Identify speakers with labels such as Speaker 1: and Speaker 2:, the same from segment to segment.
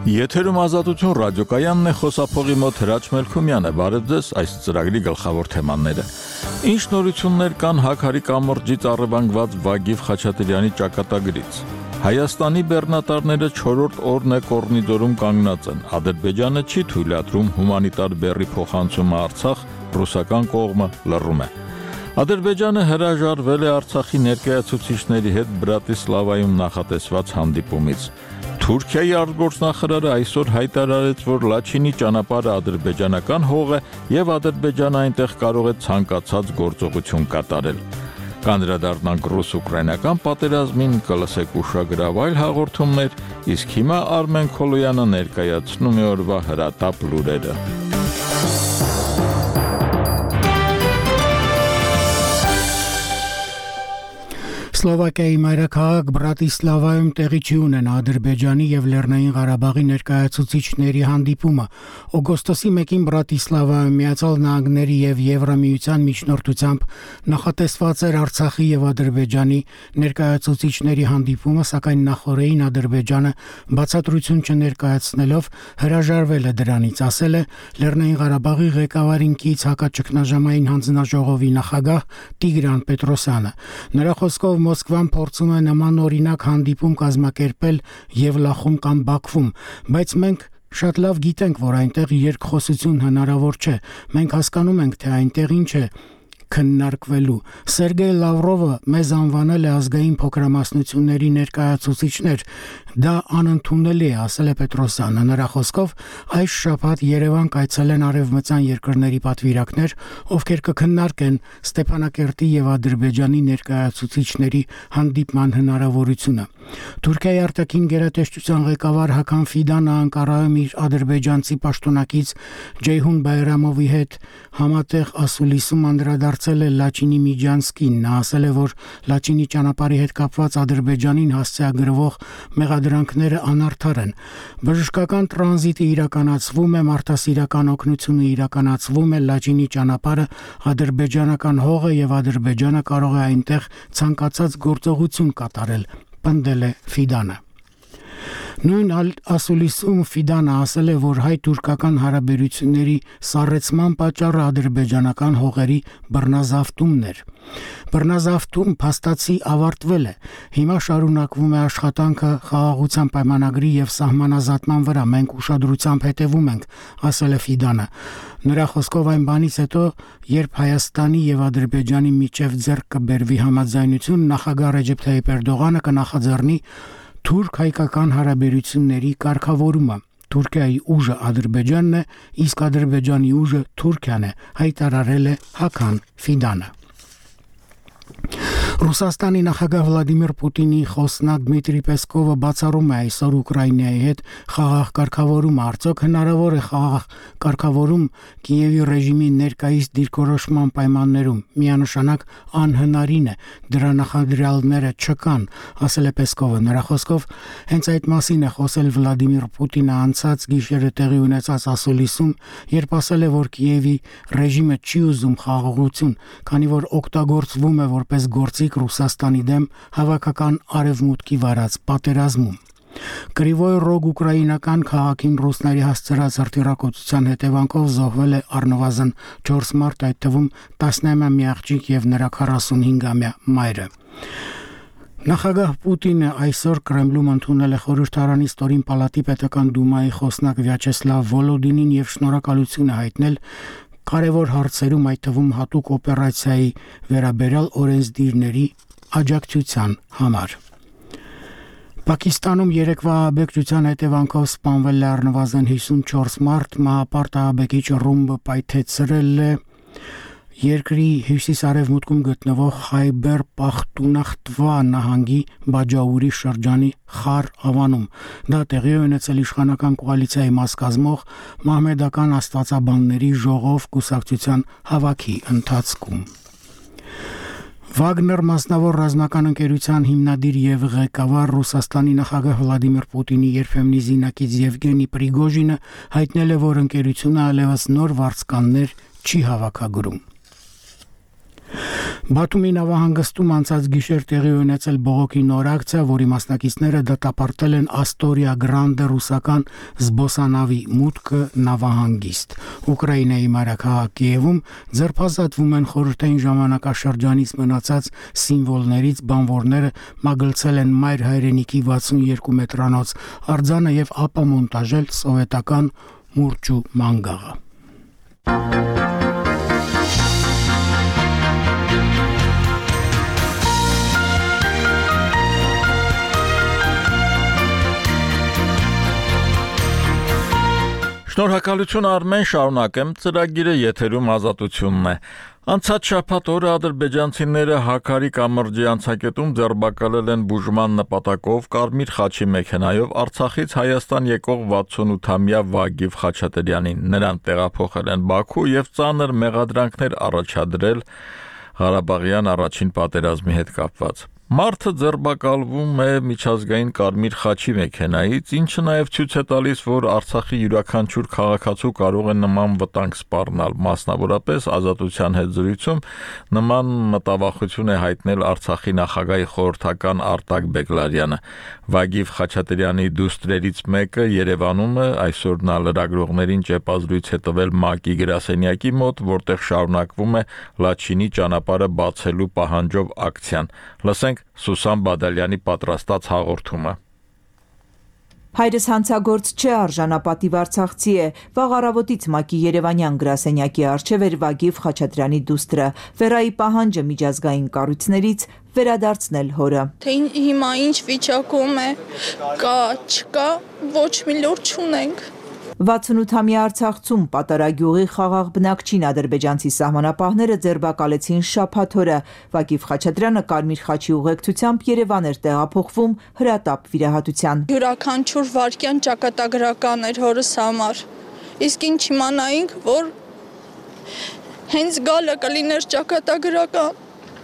Speaker 1: Եթերում ազատություն ռադիոկայանն է, խոսափողի մոտ Հրաչ Մելքումյանը, բարև ձեզ, այս ծրագրի գլխավոր թեմաները։ Ինչ նորություններ կան Հաքարի կամրջից առևանգված Վագիվ Խաչատրյանի ճակատագրից։ Հայաստանի բեռնատարները 4-րդ օրն է Կորնիդորում կանգնած են։ Ադրբեջանը չի թույլատրում հումանիտար բեռի փոխանցումը Արցախ, ռուսական կողմը լռում է։ Ադրբեջանը հրաժարվել է Արցախի ներկայացուցիչների հետ Բրատիսլավայում նախատեսված հանդիպումից։ Թուրքիայի արտգործնախարարը այսօր հայտարարեց, որ Լաչինի ճանապարհը ադրբեջանական հող է եւ Ադրբեջանը այնտեղ կարող է ցանկացած գործողություն կատարել։ Կանդրադառնանք ռուս-ուկրաինական պատերազմին, կլսեք ուշագրավ այլ հաղորդումներ, իսկ հիմա Արմեն Քոլոյանը ներկայացնում է օրվա հրատապ լուրերը։
Speaker 2: Սլովակիայի մայրաքաղաք Բրատիսլավայում տեղի չի ունենա Ադրբեջանի եւ Լեռնային Ղարաբաղի ներկայացուցիչների հանդիպումը։ Օգոստոսի 1-ին Բրատիսլավայում Միացյալ Նահանգների եւ Եվրամիության միջնորդությամբ նախատեսված էր Արցախի եւ Ադրբեջանի ներկայացուցիչների հանդիպումը, սակայն նախորդին Ադրբեջանը բացատրություն չներկայացնելով հրաժարվել է դրանից, ասել է Լեռնային Ղարաբաղի ղեկավարին կից հակաճգնաժամային հանձնաժողովի նախագահ Տիգրան Պետրոսյանը։ Նրա խոսքով Մոսկվան փորձում է նման օրինակ հանդիպում կազմակերպել Եվլախում կամ Բաքվում, բայց մենք շատ լավ գիտենք, որ այնտեղ երկխոսություն հնարավոր չէ։ Մենք հասկանում ենք, թե այնտեղ ինչ է քննարկվելու։ Սերգեյ Լավրովը մեզ անվանել է ազգային փոքրամասնությունների ներկայացուցիչներ։ Դա անընդունելի է, ասել է Պետրոսյանը։ Նրա խոսքով այս շաբաթ Երևան կայցելեն արևմտյան երկրների պատվիրակներ, ովքեր կքննարկեն Ստեփանակերտի եւ Ադրբեջանի ներկայացուցիչների հանդիպման հնարավորությունը։ Թուրքիայի արտաքին գերատեսչության ղեկավար Հական Ֆիդանը Անկարայում իր ադրբեջանցի պաշտոնակից Ջեյհուն Բայրամովի հետ համատեղ ասուլիսում անդրադարձել է Լաչինի Միջանսկին։ Նա ասել է, որ Լաչինի ճանապարհի հետ կապված Ադրբեջանին հասցեագրվող մեղադրանքները անարդար են։ Բժշկական տրանզիտը իրականացվում է, մարդասիրական օգնությունը իրականացվում է, Լաչինի ճանապարհը ադրբեջանական հող է եւ Ադրբեջանը կարող է այնտեղ ցանկացած գործողություն կատարել, պնդել է Ֆիդանը։ Նույն ասուլիսում Ֆիդանը ասել է, որ հայ-թուրքական հարաբերությունների սառեցման պատճառը ադրբեջանական հողերի բռնազավթումն էր։ Բռնազավթում փաստացի ավարտվել է։ Հիմա շարունակվում է աշխատանքը խաղաղության պայմանագրի եւ սահմանազատման վրա։ Մենք ուշադրությամբ հետևում ենք, ասել է Ֆիդանը։ Նրա խոսքով այն բանից հետո, երբ Հայաստանի եւ Ադրբեջանի միջև ձեռք կբերվի համաձայնություն, նախագահ Ռեջեփ Թայիփ Էրդողանը կնախաձեռնի թուրք-հայկական հարաբերությունների կարգավորումը։ Թուրքիայի ուժը Ադրբեջանն է, իսկ Ադրբեջանի ուժը Թուրքիան է, հայտարարել է Հական Ֆիդանը։ Ռուսաստանի նախագահ Վլադիմիր Պուտինի խոսնակ Դմիտրի Պեսկովը բացառում է այսօր Ուկրաինայի հետ խաղաղ կարգավորումը։ Արդյոք հնարավոր է խաղաղ կարգավորում Կիևի ռեժիմի ներկայիս դիրքորոշման պայմաններում։ Միանշանակ անհնարին է, դրա նախադրյալները չկան, ասել է Պեսկովը։ Նրա խոսքով հենց այդ մասին է խոսել Վլադիմիր Պուտինը անցած գիշերը տեղի ունեցած ասուլիսում, երբ ասել է, որ Կիևի ռեժիմը չի ուզում խաղաղություն, քանի որ օգտագործվում է որպես գործիք Ռուսաստանի դեմ հավաքական արևմուտքի վարած պատերազմում։ Կրիվոյ Ռոգ ուկրաինական քաղաքին ռուսների հասցրած հրթիռակոծության հետևանքով զոհվել է առնվազն 4 մարդ, այդ թվում 19-ամյա աղջիկ եւ նրա 45-ամյա մայրը։ Նախագահ Պուտինը այսօր Կրեմլում ընդունել է խորհրդարանի ստորին պալատի պետական դումայի խոսնակ Վյաչեսլավ Վոլոդինին եւ շնորհակալություն հայտնել կարևոր հարցերում, այդ թվում հատուկ օպերացիայի վերաբերյալ օրենսդիրների աջակցության համար։ Պակիստանում երեկվա ահաբեկչության հետևանքով սպանվել է առնվազն 54 մարդ, մահապարտ ահաբեկիչ ռումբը պայթեցրել է երկրի հյուսիս-արևմուտքում գտնվող Խայբեր Պախտունախտվա նահանգի Բաջաուրի շրջանի Խար ավանում։ Դա տեղի է ունեցել իշխանական կոալիցիայի մաս կազմող մահմեդական աստվածաբանների ժողով կուսակցության հավաքի ընթացքում։ Վագներ մասնավոր ռազմական ընկերության հիմնադիր եւ ղեկավար Ռուսաստանի նախագահ Վլադիմիր Պուտինի երբեմնի զինակից Եվգենի Պրիգոժինը հայտնել է, որ ընկերությունը այլևս նոր վարձկաններ չի հավաքագրում։ Բաթումի նավահանգստում անցած գիշեր տեղի ունեցել բողոքի նոր ակցիա, որի մասնակիցները դատապարտել են Astoria Grande ռուսական զբոսանավի մուտքը նավահանգիստ։ Ուկրաինայի մայրաքաղաք Կիևում ձերբազատվում են խորհրդային ժամանակաշրջանից մնացած սիմվոլներից, բանվորները մագլցել են մայր հայրենիքի 62 մետրանոց արձանը եւ ապամոնտաժել սովետական մուրճու մանգաղը։
Speaker 1: Շնորհակալություն Արմեն, շարունակեմ ծրագիրը եթերում ազատությունն է։ Անցած շաբաթ օրը ադրբեջանցիները Հաքարի կամրջի անցակետում ձերբակալել են բուժման նպատակով Կարմիր խաչի մեքենայով Արցախից Հայաստան եկող 68-ամյա Վագիվ Խաչատրյանին։ Նրան տեղափոխել են Բաքու եւ ծանր մեղադրանքներ առաջադրել Ղարաբաղյան առաջին պատերազմի հետ կապված։ Մարդը ձերբակալվում է միջազգային Կարմիր խաչի մեքենայից, ինչը նաև ցույց է տալիս, որ Արցախի յուրաքանչյուր քաղաքացու կարող է նման վտանգ սպառնալ, մասնավորապես ազատության հետ զրույցում նման մտավախություն է հայտնել Արցախի նախագահի խորհրդական Արտակ Բեգլարյանը։ Վագիվ Խաչատրյանի դուստրերից մեկը Երևանում է, այսօր նա լրագրողներին ճեպազրույց է տվել ՄԱԿ-ի գրասենյակի մոտ, որտեղ շարունակվում է Լաչինի ճանապարհը բացելու պահանջով ակցիան։ Լսենք Սուսան Բադալյանի պատրաստած հաղորդումը։
Speaker 3: Հայրս հանցագործ չէ, արժանապատիվ արցախցի է։ Վաղ առավոտից ՄԱԿ-ի Երևանյան գրասենյակի առջև էր Վագիվ Խաչատրյանի դուստրը։ Վերայի պահանջը միջազգային կառույցներից վերադարձնել հորը։
Speaker 4: Թե հիմա ինչ վիճակում է, կա, չկա, ոչ մի լուր չունենք։
Speaker 3: 68-ամյա Արցախցում Պատարագյուղի խաղաղ բնակչին ադրբեջանցի սահմանապահները ձերբակալեցին շաբաթ օրը։ Վագիվ Խաչատրյանը Կարմիր խաչի ուղեկցությամբ Երևան էր տեղափոխվում հրատապ վիրահատության։
Speaker 4: Յուրաքանչյուր վայրկյան ճակատագրական էր հորս համար։ Իսկ ինչ իմանայինք, որ հենց գալը կլիներ ճակատագրական։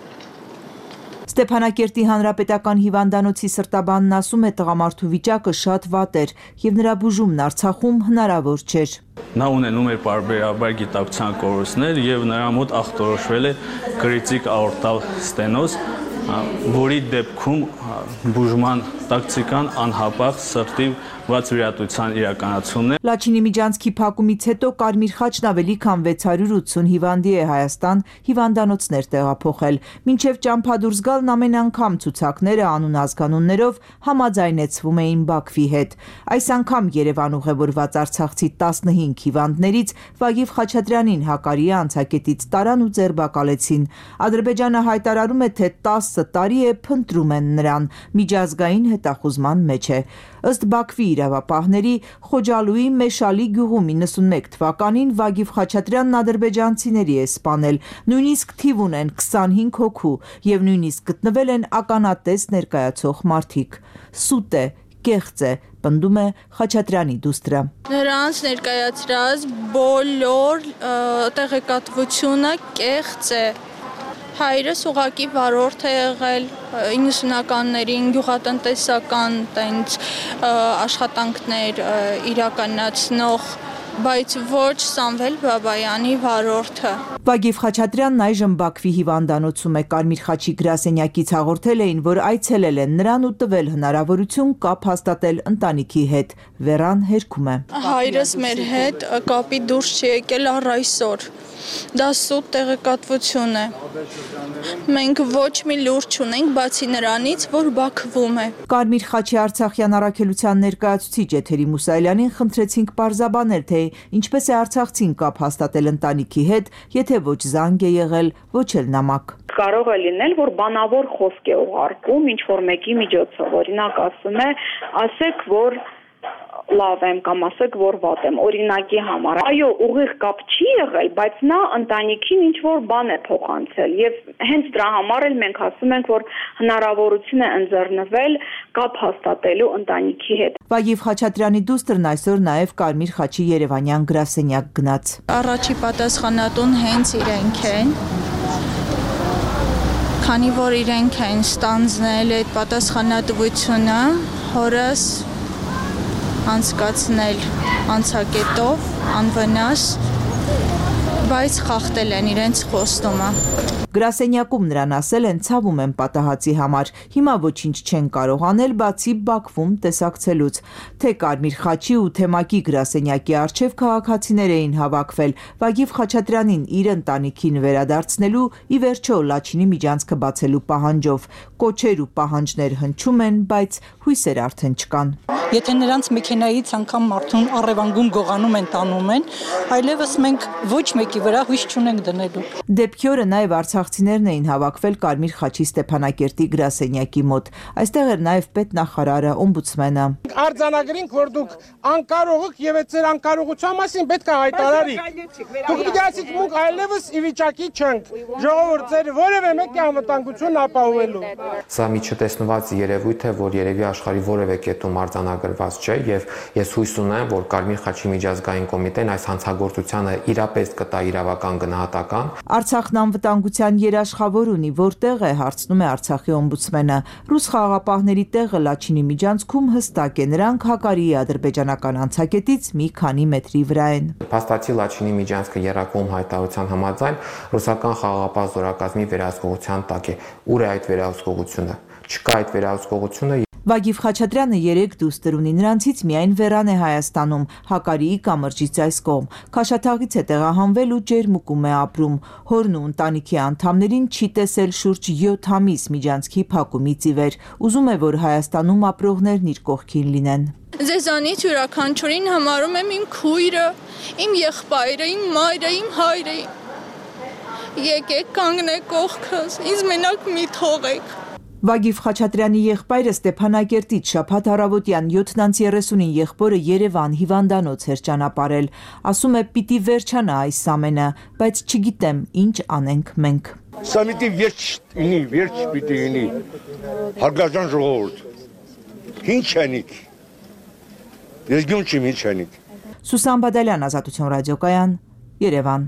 Speaker 3: Ստեփանակերտի հանրապետական հիվանդանոցի սրտաբանն ասում է տղամարդու վիճակը շատ վատ էր եւ նրա բուժումն Արցախում հնարավոր չէր։
Speaker 5: Նա ունենում էր պարբերաբար գիտակցության կորուստներ եւ նրա մոտ ախտորոշվել է կրիտիկ աորտալ ստենոզ, որի դեպքում բուժման տակտիկան անհապաղ սրտի վատ վիրահատության իրականացումն է։
Speaker 3: Լաչինի միջանցքի փակումից հետո Կարմիր խաչն ավելի քան 680 հիվանդի է Հայաստան հիվանդանոցներ տեղափոխել։ Մինչև ճամփադուրս գալն ամեն անգամ ցուցակները անուն ազգանուններով համաձայնեցվում էին Բաքվի հետ։ Այս անգամ Երևան ուղևորված արցախցի 15 հիվանդներից Վագիվ Խաչատրյանին Հակարի անցակետից տարան ու ձերբակալեցին։ Ադրբեջանը հայտարարում է, թե 10 տարի է փնտրում են նրան, միջազգային հետախուզման մեջ է։ Ըստ Բաքվի իրավապահների Խոջալուի Մեշալի գյուղում 91 թվականին Վագիվ Խաչատրյանն ադրբեջանցիների է սպանել, նույնիսկ թիվ ունեն 25 հոգու եւ նույնիսկ գտնվել են ականատես ներկայացող մարդիկ։ Սուտ է, կեղծ է, պնդում է Խաչատրյանի դուստրը։
Speaker 4: Նրանց ներկայացրած բոլոր տեղեկատվությունը կեղծ է։ Հայրս ուղակի վարորդ է եղել 90-ականներին գյուղատնտեսական տենց աշխատանքներ իրականացնող, բայց ոչ Սամվել Բաբայանի վարորդը։
Speaker 3: Վագիվ Խաչատրյանն այժմ Բաքվի հիվանդանոցում է։ Կարմիր խաչի գրասենյակից հաղորդել էին, որ այցելել են նրան ու տվել հնարավորություն կապ հաստատել ընտանիքի հետ։ Վերան հերքում է։
Speaker 4: Հայրս մեր հետ կապի դուրս չի եկել առ այսօր։ Դա սուտ տեղեկատվություն է։ Մենք ոչ մի լուր չունենք, բացի նրանից, որ Բաքվում է։
Speaker 3: Կարմիր խաչի Արցախյան առաքելության ներկայացուցիչ Էթերի Մուսայելյանին խնդրեցինք պարզաբանել, թե ինչպես է արցախցին կապ հաստատել ընտանիքի հետ, եթե ոչ զանգ է եղել, ոչ էլ նամակ։
Speaker 6: Կարող է լինել, որ բանավոր խոսք է ուղարկում ինչ-որ մեկի միջոցով, օրինակ ասում է, ասեք, որ լավ եմ կամ ասեք, որ վատ եմ, օրինակի համար։ Այո, ուղիղ կապ չի եղել, բայց նա ընտանիքին ինչ-որ բան է փոխանցել եւ հենց դրա համար էլ մենք ասում ենք, որ հնարավորություն է ընձեռնվել կապ հաստատելու ընտանիքի հետ։
Speaker 3: Վագիվ Խաչատրյանի դուստրն այսօր նաեւ Կարմիր խաչի Երևանյան գրասենյակ գնաց։
Speaker 4: Առաջի պատասխանատուն հենց իրենք են։ Քանի որ իրենք են ստանձնել այդ պատասխանատվությունը, հորս անցկացնել անցակետով, անվնաս բայց խախտել են իրենց խոստումը։
Speaker 3: Գրասենյակում նրան ասել են ցավում են պատահածի համար, հիմա ոչինչ չեն կարող անել, բացի Բաքվում տեսակցելուց։ Թե Կարմիր խաչի ու Թեմակի գրասենյակի առջև քաղաքացիներ էին հավաքվել, Վագիվ Խաչատրյանին իր ընտանիքին վերադարձնելու, ի վերջո Լաչինի միջանցքը բացելու պահանջով։ Կոչեր ու պահանջներ հնչում են, բայց հույսեր արդեն չկան։
Speaker 7: Եթե նրանց մեքենայից անգամ մարդուն առևանգում գողանում են տանում են, այլևս մենք ոչ մեկի վրա հույս չունենք դնելու։
Speaker 3: Դեպքի օրը նաև արցախցիներն էին հավաքվել Կարմիր խաչի Ստեփանակերտի գրասենյակի մոտ։ Այստեղ էր նաև պետնախարարը, օմբուդսմենը։
Speaker 8: Արձանագրինք, որ դուք անկարող եք եւ այդ ձեր անկարողության մասին պետք է հայտարարիք։ Դուք պիտի ասիք մենք այլևս ի վիճակի չենք ժողովուրդ ձեր որևէ մեկի անվտանգությունն ապահովելու։
Speaker 9: Սա մի չտեսնված երևույթ է, որ երևի աշխարհի որևէ կետում արձանագրված չէ եւ ես հույս ունեմ, որ Կարմիր խաչի միջազգային կոմիտեն այս հանցագործությանը իրապես կտա իրավական գնահատական։
Speaker 3: Արցախն անվտանգության երաշխավոր ունի, որտեղ է, հարցնում է Արցախի օմբուդսմենը։ Ռուս խաղաղապահների տեղը Լաչինի միջանցքում հստակ է, նրանք Հակարիի ադրբեջանական անցակետից մի քանի մետրի վրա են։
Speaker 9: Փաստացի Լաչինի միջանցքը երակողմ հայտարարության համաձայն ռուսական խաղաղապահ զորակազմի վերահսկողության տակ է։ Ուր է այդ վերահսկողությունը։ Չկա այդ վերահսկողությունը։
Speaker 3: Վագիվ Խաչատրյանը 3 դուստր ունի, նրանցից միայն Վերան է Հայաստանում, Հակարիի կամրջից այս կողմ։ Քաշաթաղից է տեղահանվել ու ջերմուկում է ապրում։ Հորն ու ընտանիքի անդամներին չի տեսել շուրջ 7 ամիս միջանցքի փակումից ի վեր։ Ուզում է, որ Հայաստանում ապրողներն իր կողքին լինեն։
Speaker 4: Ձեզանից յուրաքանչյուրին համարում եմ իմ քույրը, իմ եղբայրը, իմ մայրը, իմ հայրը։ Եկեք կանգնեք կողքս, ինձ մենակ մի թողեք։
Speaker 3: Վագիվ Խաչատրյանի եղբայրը Ստեփանակերտից շաբաթ առավոտյան 7:30-ին եղբորը Երևան հիվանդանոց էր ճանապարհել։ Ասում է՝ պիտի վերջանա այս ամենը, բայց չգիտեմ ինչ անենք մենք։
Speaker 8: Սա պիտի վերջ պիտի լինի։ Հարգարժան ժողովուրդ։ Ինչ անիք։ Ես գյուն չեմ ինչ անիք։
Speaker 3: Սուսան Բադալյան, Ազատություն ռադիոկայան, Երևան։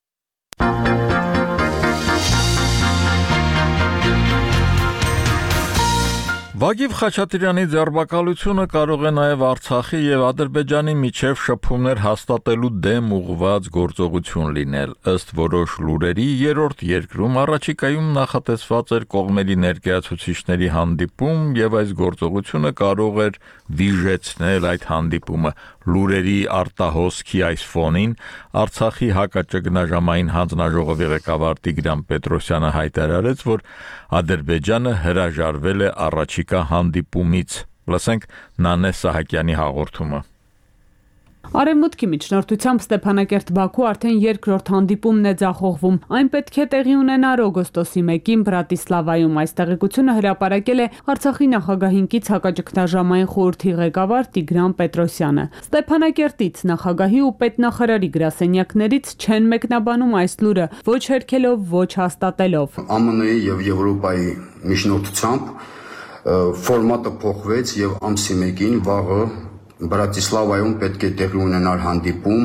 Speaker 1: Վագիվ Խաչատրյանի ձերբակալությունը կարող է նաև Արցախի եւ Ադրբեջանի միջև շփումներ հաստատելու դեմ ուղղված գործողություն լինել։ Ըստ որոշ լուրերի, երրորդ երկրում առաջիկայում նախատեսված էր կողմերի ներկայացուցիչների հանդիպում եւ այս գործողությունը կարող էր վիժեցնել այդ հանդիպումը։ Լուրերի արտահոսքի այս ֆոնին Արցախի հակաճգնաժամային հանձնաժողովի ղեկավար Տիգրան Պետրոսյանը հայտարարեց, որ Ադրբեջանը հրաժարվել է առաջիկա հանդիպումից։ Լսենք Նանե Սահակյանի հաղորդումը։
Speaker 10: Արևմուտքի միջնորդությամբ Ստեփանակերտ-Բաքու արդեն երկրորդ հանդիպումն է ձախողվում։ Այն պետք է տեղի ունենար օգոստոսի 1-ին Բրատիսլավայում։ Այս տեղեկությունը հրապարակել է Արցախի նախագահինքից հակաճգնաժամային խորհրդի ղեկավար Տիգրան Պետրոսյանը։ Ստեփանակերտից նախագահի ու պետնախարարի գրասենյակներից չեն մեկնաբանում այս լուրը, ոչ հերքելով, ոչ հաստատելով։
Speaker 11: ԱՄՆ-ի եւ Եվրոպայի միջնորդությամբ ֆորմատը փոխվեց եւ ամսի 1-ին վաղը Բրատիսլավայում պետք է տեղի ունենար հանդիպում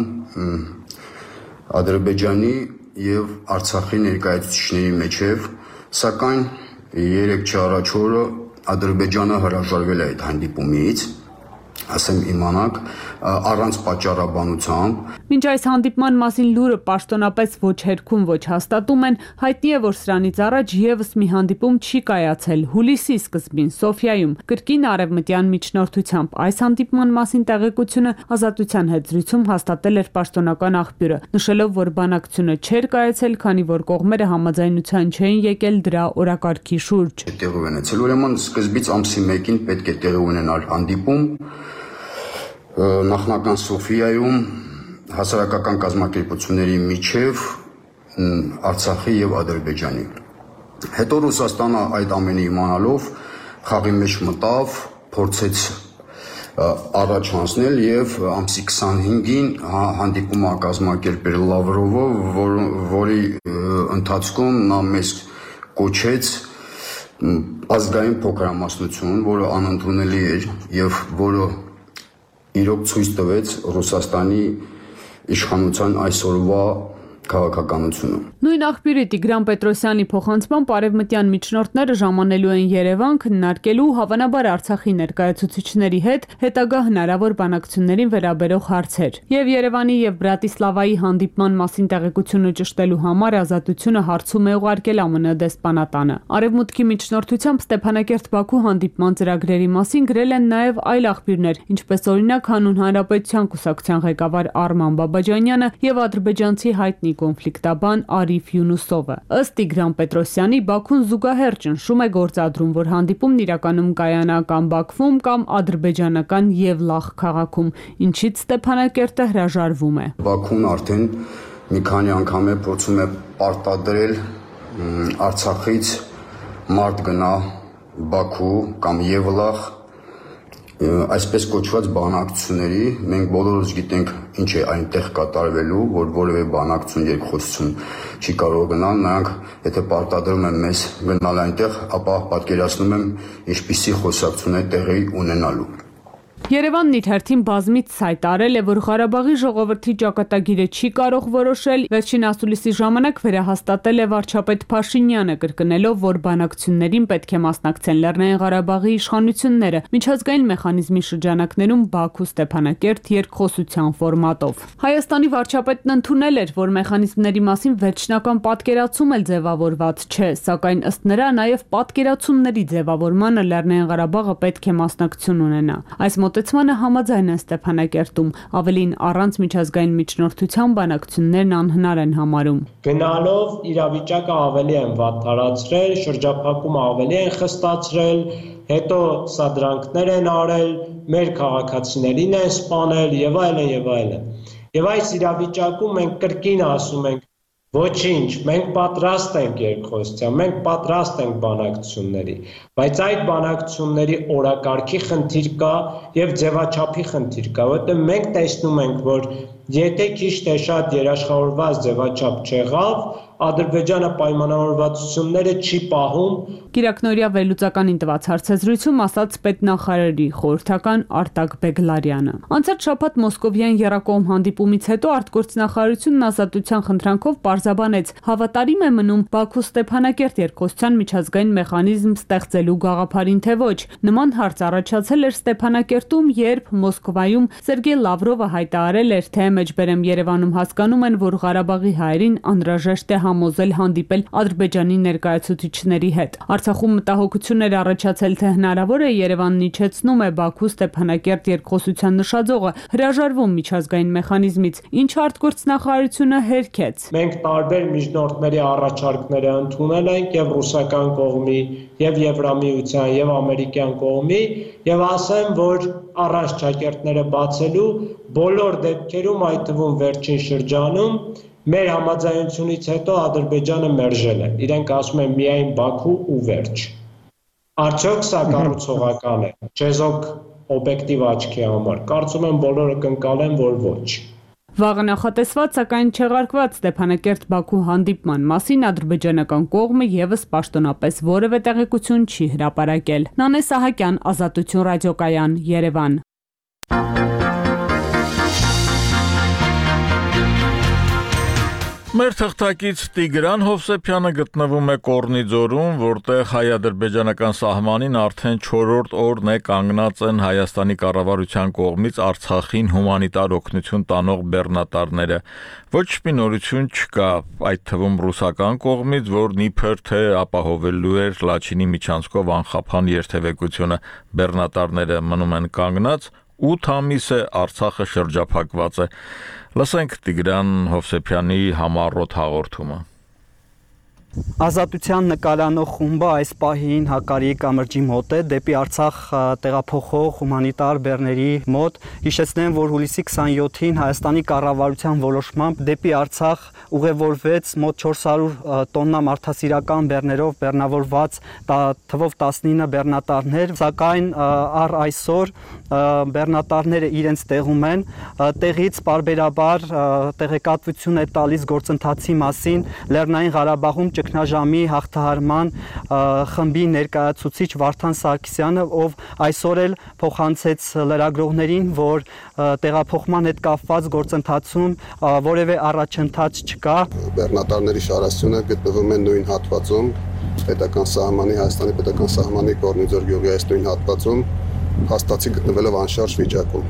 Speaker 11: Ադրբեջանի եւ Արցախի ներկայացուցիչների միջև, սակայն 3 առաջ օրը Ադրբեջանը հրաժարվել է այդ հանդիպումից, ասեմ իմանաք, առանց պատճառաբանությամբ։
Speaker 10: Մինչ այս հանդիպման մասին լուրը պաշտոնապես ոչ հերքում, ոչ հաստատում են, հայտնի է, որ սրանից առաջ եւս մի հանդիպում չի կայացել հուլիսի սկզբին Սոֆիայում, կրկին արևմտյան միջնորդությամբ։ Այս հանդիպման մասին տեղեկությունը Ազատության հետ զրույցում հաստատել էր պաշտոնական աղբյուրը, նշելով, որ բանակցությունը չէր կայացել, քանի որ կողմերը համաձայնության չէին եկել դրա օրակարգի շուրջ։
Speaker 11: Տեղի ունեցել, ուրեմն սկզբից ամսի 1-ին պետք է տեղի ունենար հանդիպում նախնական Սոֆիայում հասարակական կազմակերպությունների միջև Արցախի եւ Ադրբեջանի։ Հետո Ռուսաստանը այդ ամենը իմանալով խաղի մեջ մտավ, փորձեց առաջ հանձնել եւ ամսի 25-ին հանդիպումը կազմակերպել Լավրովը, որի ընթացքում նա մեզ կոչեց ազգային փոքրամասնություն, որը անընդունելի էր եւ որը իրոք ցույց տվեց Ռուսաստանի իշխանության այսօրվա քաղաքականությունը։
Speaker 10: Նույն աղբյուրի Տիգրան Պետրոսյանի փոխանցմամբ արևմտյան միջնորդները ժամանելու են Երևան քննարկելու հավանաբար Արցախի ներկայացուցիչների հետ հետագա հնարավոր բանակցություններին վերաբերող հարցեր։ Եվ Երևանի եւ Բրատիսլավայի հանդիպման մասին տեղեկությունը ճշտելու համար Ազատությունը հարցում է ուղարկել ԱՄՆ դեսպանատանը։ Արևմուտքի միջնորդությամբ Ստեփանակերտ-Բաքու հանդիպման ծրագրերի մասին գրել են նաեւ այլ աղբյուրներ, ինչպես օրինակ Հանուն Հանրապետության կուսակցության ղեկավար Արման Բաբաջանյանը եւ ադրբեջանցի հայտնի կոնֆլիկտաբան Արիֆ Յունուսովը։ Ըստ Տիգրան Պետրոսյանի, Բաքուն զուգահեռ ճնշում է գործադրում, որ հանդիպումն իրականում կայանա կամ Բաքվում, կամ ադրբեջանական Եվլախ քաղաքում, ինչից Ստեփանակերտը հրաժարվում է։
Speaker 11: Բաքուն արդեն մի քանի անգամ է փորձում է պարտադրել Արցախից մարդ գնա Բաքու կամ Եվլախ այսպես կոչված բանակցությունների, մենք բոլորս գիտենք ինչ է այնտեղ կատարվելու, որ որևէ բանակցություն երկխոսություն չի կարող գնալ, նրանք եթե պարտադրում են մեզ գնալ այնտեղ, ապա պատկերացնում եմ ինչպիսի խոսակցություն է տեղի ունենալու։
Speaker 10: Երևանն իր հերթին բազմից հայտարարել է, որ Ղարաբաղի ժողովրդի ճակատագիրը չի կարող որոշել, վերջին ասուլիսի ժամանակ վերահաստատել է վարչապետ Փաշինյանը, կրկնելով, որ բանակցություններին պետք է մասնակցեն Լեռնային Ղարաբաղի իշխանությունները, միջազգային մեխանիզմի շրջանակներում Բաքու-Ստեփանակերտ երկխոսության ֆորմատով։ Հայաստանի վարչապետն ընդունել էր, որ մեխանիզմների մասին վերջնական պատկերացում էլ ձևավորված չէ, սակայն ըստ նրա նաև պատկերացումների ձևավորմանը Լեռնային Ղարաբաղը պետք է մասնակցություն ունենա։ Այս մոտեցմանը համաձայն են Ստեփանակերտում, ավելին առանց միջազգային միջնորդության բանակցություններն անհնար են համարում։
Speaker 12: Գնալով իրավիճակը ավելի են վատթարացրել, շրջափակումը ավելի են խստացրել, հետո սադրանքներ են արել, մեր քաղաքացիներին են սպանել եւ այլն եւ այլն։ Եվ այս իրավիճակում մենք կրկին ասում ենք ոչինչ, մենք պատրաստ ենք երկխոսության, մենք պատրաստ ենք բանակցությունների, բայց այդ բանակցությունների օրակարգի խնդիր կա եւ ձևաչափի խնդիր կա, որտեղ մենք տեսնում ենք, որ եթե քիչ թե շատ երաշխավորված ձևաչափ չեղավ, Ադրբեջանը պայմանավորվածությունները չի պահում։
Speaker 10: Կիրակնօրյա վերլուծականին տված հարցազրույցում ասաց պետնախարարի խորհրդական Արտակ Բեգլարյանը։ Անցած շաբաթ Մոսկովյան եռակողմ հանդիպումից հետո արտգործնախարարությունն Ազատության խնդրանքով պարզաբանեց, հավատարիմ է մնում Բաքու-Ստեփանակերտ երկխոսության միջազգային մեխանիզմ ստեղծելու գաղափարին, թե ոչ։ Նման հարց առաջացել էր Ստեփանակերտում, երբ Մոսկվայում Սերգեյ Լավրովը հայտարարել էր, թե մեջբերեմ Երևանում հասկանում են, որ Ղարաբաղի հայերին անհրաժեշտ է համոզել հանդիպել Ադրբեջանի ներկայացուցիչների հետ։ Արցախում մտահոգություններ առաջացել, թե հնարավոր է Երևանն իջեցնում է Բաքու-Ստեփանակերտ երկխոսության նշաձողը, հրաժարվում միջազգային մեխանիզմից, ինչ արտգործնախարարությունը հերքեց։
Speaker 12: Մենք տարբեր միջնորդների առաջարկները ընդունել ենք եւ ռուսական կողմի, եւ Եվրամիության, եւ ամերիկյան կողմի, եւ ասեմ, որ առանց ճակերտները բացելու բոլոր դեպքերում, այդ թվում վերջին շրջանում մեր համաձայնությունից հետո Ադրբեջանը մերժել է։ Իրենք ասում են միայն Բաքու ու վերջ։ Արդյոք սա կառուցողական է, չեզոք օբյեկտիվ աչքի համար։ Կարծում եմ բոլորը կընկալեն, որ ոչ։
Speaker 10: Վաղը նախատեսված, սակայն չեղարկված Ստեփանակերտ-Բաքու հանդիպման մասին ադրբեջանական կողմը եւս պաշտոնապես որևէ տեղեկություն չի հրապարակել։ Նանե Սահակյան, Ազատություն ռադիոկայան, Երևան։
Speaker 1: Մեր թղթակից Տիգրան Հովսեփյանը գտնվում է Կորնիձորում, որտեղ հայ-ադրբեջանական սահմանին արդեն 4-րդ օրն է կանգնած են Հայաստանի կառավարության կողմից Արցախին հումանիտար օգնություն տանող բեռնատարները։ Ոչ մի նորություն չկա, այդ թվում ռուսական կողմից, որն իբր թե ապահովելու էր Լաչինի միջանցքով անխափան երթևեկությունը։ Բեռնատարները մնում են կանգնած, 8 ամիս է Արցախը շրջափակված է։ Լսենք Տիգրան Հովսեփյանի համառոտ հաղորդումը։
Speaker 13: Ազատության նկարանող խումբը այս պահին Հակարիի կամրջի մոտ է, դեպի Արցախ տեղափոխող հումանիտար բեռների մոտ։ Հիշեցնեմ, որ հուլիսի 27-ին Հայաստանի կառավարության որոշմամբ դեպի Արցախ ուղևորվեց մոտ 400 տոննա մարդասիրական բեռներով բեռնավորված թվով 19 բեռնատարներ, սակայն առ այսօր բեռնատարները իրենց տեղում են, տեղից պարբերաբար տեղեկատվություն է տալիս գործընթացի մասին Լեռնային Ղարաբաղում ճգնաժամի հաղթահարման խմբի ներկայացուցիչ Վարդան Սարգսյանը, ով այսօր էլ փոխանցեց լրագրողներին, որ տեղափոխման հետ կապված գործընթացում որևէ առաջընթաց չկա։
Speaker 14: Բեռնատարների շարասյունը գտնվում է նույն հատվածում, պետական սահմանի, Հայաստանի պետական սահմանի Կորնիձոր գյուղի այս նույն հատվածում, հաստատի գտնվելով անշարժ վիճակում։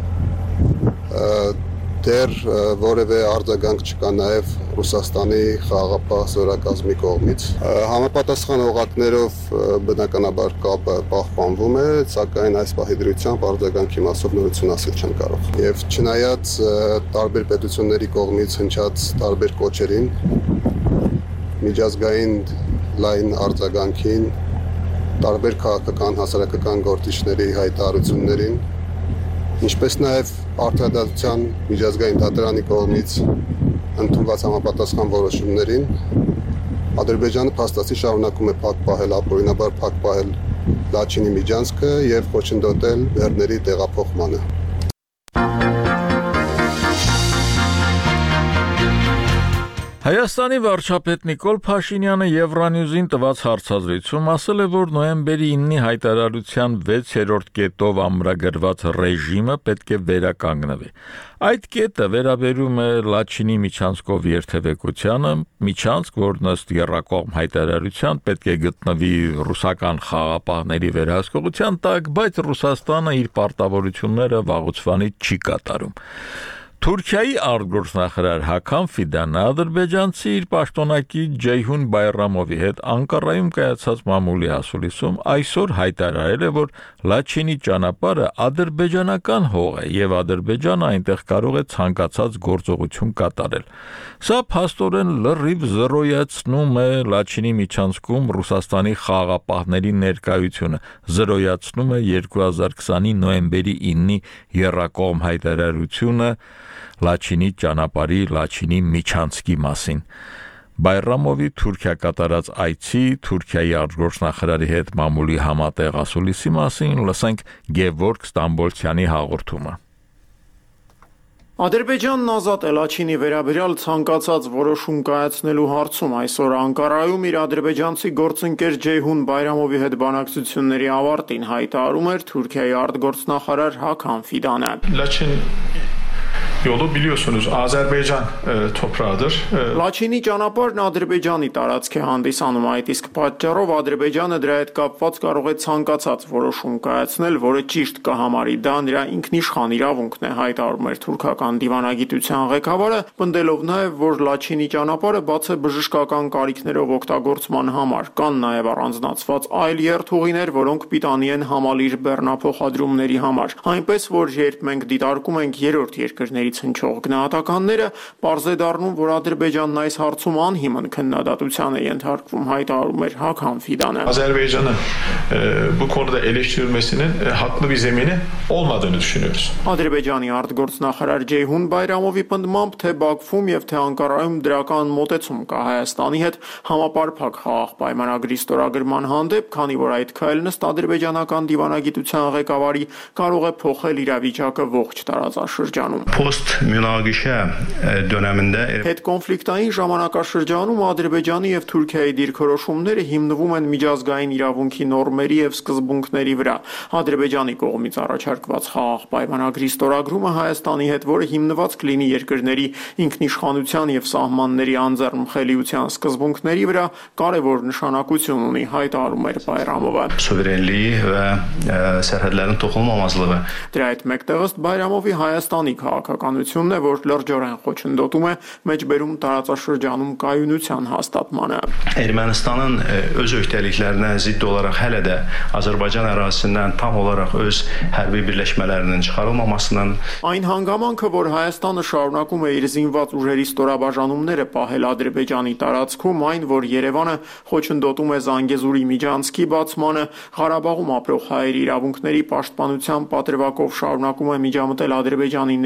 Speaker 14: Դեռ որևէ արձագանք չկա նաև Ռուսաստանի խաղաղապահ զորակազմի կողմից։ Համապատասխան օղակներով բնականաբար կապը պահպանվում է, սակայն այս պահի դրությամբ արձագանքի մասով նորություն ասել չեմ կարող։ Եվ չնայած տարբեր պետությունների կողմից հնչած տարբեր կոչերին, միջազգային լայն արձագանքին, տարբեր քաղաքական հասարակական գործիչների հայտարարություններին, ինչպես նաև Արդարադատության միջազգային դատարանի կողմից ընդունված համապատասխան որոշումներին, Ադրբեջանը փաստացի շարունակում է փակ պահել, ապօրինաբար փակ պահել Լաչինի միջանցքը եւ խոչընդոտել բեռների տեղափոխմանը։
Speaker 1: Հայաստանի վարչապետ Նիկոլ Փաշինյանը Եվրանյուզին տված հարցազրույցում ասել է, որ նոյեմբերի 9-ի հայտարարության 6-րդ կետով ամրագրված ռեժիմը պետք է վերականգնվի։ Այդ կետը վերաբերում է Լաչինի միջանցքով երթևեկությանը, միջանցք, որ ըստ եռակողմ հայտարարության պետք է գտնվի ռուսական խաղաղապահների վերահսկողության տակ, բայց Ռուսաստանը իր պարտավորությունները վաղուց չի կատարում։ Թուրքիայի արտգործնախարար Հական Ֆիդանը ադրբեջանցի իր պաշտոնակի Ջեյհուն Բայրամովի հետ Անկարայում կայացած մամուլի ասուլիսում այսօր հայտարարել է, որ Լաչինի ճանապարհը ադրբեջանական հող է եւ Ադրբեջանը այնտեղ կարող է ցանկացած գործողություն կատարել։ Սա փաստորեն լրիվ զրոյացնում է Լաչինի միջանցքում Ռուսաստանի խաղաղապահների ներկայությունը, զրոյացնում է 2020-ի նոյեմբերի 9-ի եռակողմ հայտարարությունը Լաչինի ճանապարհի Լաչինի միջանցքի մասին։ Բայրամովի Թուրքիա կատարած այցի Թուրքիայի արտգործնախարարի հետ մամուլի համատեղ ասուլիսի մասին լսենք Գևորգ Ստամբոլցյանի հաղորդումը։
Speaker 15: Ադրբեջանն ազատ է Լաչինի վերաբերյալ ցանկացած որոշում կայացնելու հարցում այսօր Անկարայում իր ադրբեջանցի գործընկեր Ջեյհուն Բայրամովի հետ բանակցությունների ավարտին հայտարարում էր Թուրքիայի արտգործնախարար Hakan Fidanı.
Speaker 16: Yolu biliyorsunuz Azerbaycan toprağıdır.
Speaker 15: Լաչինի ճանապարհն Ադրբեջանի տարածք է հանդիսանում, այդ իսկ պատճառով Ադրբեջանը դրա հետ կապված կարող է ցանկացած որոշում կայացնել, որը ճիշտ կհամարի, դա նրա ինքնիշխան իրավունքն է, հայտարարում էր թուրքական դիվանագիտության ղեկավարը, պնդելով նաև, որ Լաչինի ճանապարհը բաց է բժշկական կարիքներով օգտագործման համար, կան նաև առանձնացված այլ երթուղիներ, որոնք պիտանի են համալիր բեռնափոխադրումների համար, այնպես որ երբ մենք դիտարկում ենք երրորդ երկրների հնչող գնահատականները, պարզ է դառնում, որ Ադրբեջանն այս հարցում անհիմն քննադատության է ենթարկվում, հայտարարում էր Hakan Fidanı.
Speaker 16: Azerbaycan'ın bu konuda eleştirilmesinin haklı bir zemini olmadığını düşünüyoruz.
Speaker 15: Ադրբեջանի արտգործնախարար Ջեյհուն Բայրամովի պնդմամբ թե Բաքվում եւ թե Անկարայում դրական մոտեցում կա Հայաստանի հետ համապարփակ խաղաղ պայմանագրի ստորագրման hանդեպ, քանի որ այդ քայլն ըստ ադրբեջանական դիվանագիտության ղեկավարի կարող է փոխել իրավիճակը ողջ տարածաշրջանում։
Speaker 16: Post-münaqişə dönemində
Speaker 15: Հետկոնֆլիկտային ժամանակաշրջանում Ադրբեջանի եւ Թուրքիայի դիրքորոշումները հիմնվում են միջազգային իրավունքի նորմերի եւ սկզբունքների վրա։ Ադրբեջանի կողմից առաջարկված խաղաղ պայմանագրի ստորագրումը Հայաստանի հետ, որը հիմնված կլինի երկրների ինքնիշխանության եւ սահմանների անձեռնմխելիության սկզբունքների վրա, կարևոր նշանակություն ունի, հայտարարում էր Բայրամովը։
Speaker 16: Suverenliyi və sərhədlərin toxunulmamazlığı.
Speaker 15: Դրա հետ մեկտեղ ըստ Բայրամովի Հայաստանի քաղաքականությունն է, որ լրջորեն խոչընդոտում է մեջբերում տարածաշրջանում կայունության հաստատմանը։
Speaker 16: Ermənistanın öz öhdəliklərinə zidd olaraq hələ də Azərbaycan ərazisindən tam olaraq öz hərbi birləşmələrinin çıxarılmamasının
Speaker 15: Այն հանգամանքը, որ Հայաստանը շարունակում է իր զինված ուժերի ստորաբաժանումները պահել Ադրբեջանի տարածքում, այն, որ Երևանը խոչընդոտում է Զանգեզուրի միջանցքի բացմանը, Ղարաբաղում ապրող հայերի իրավունքների պաշտպանության պատրվակով շարունակում է միջամտել Ադրբեջանի ներքին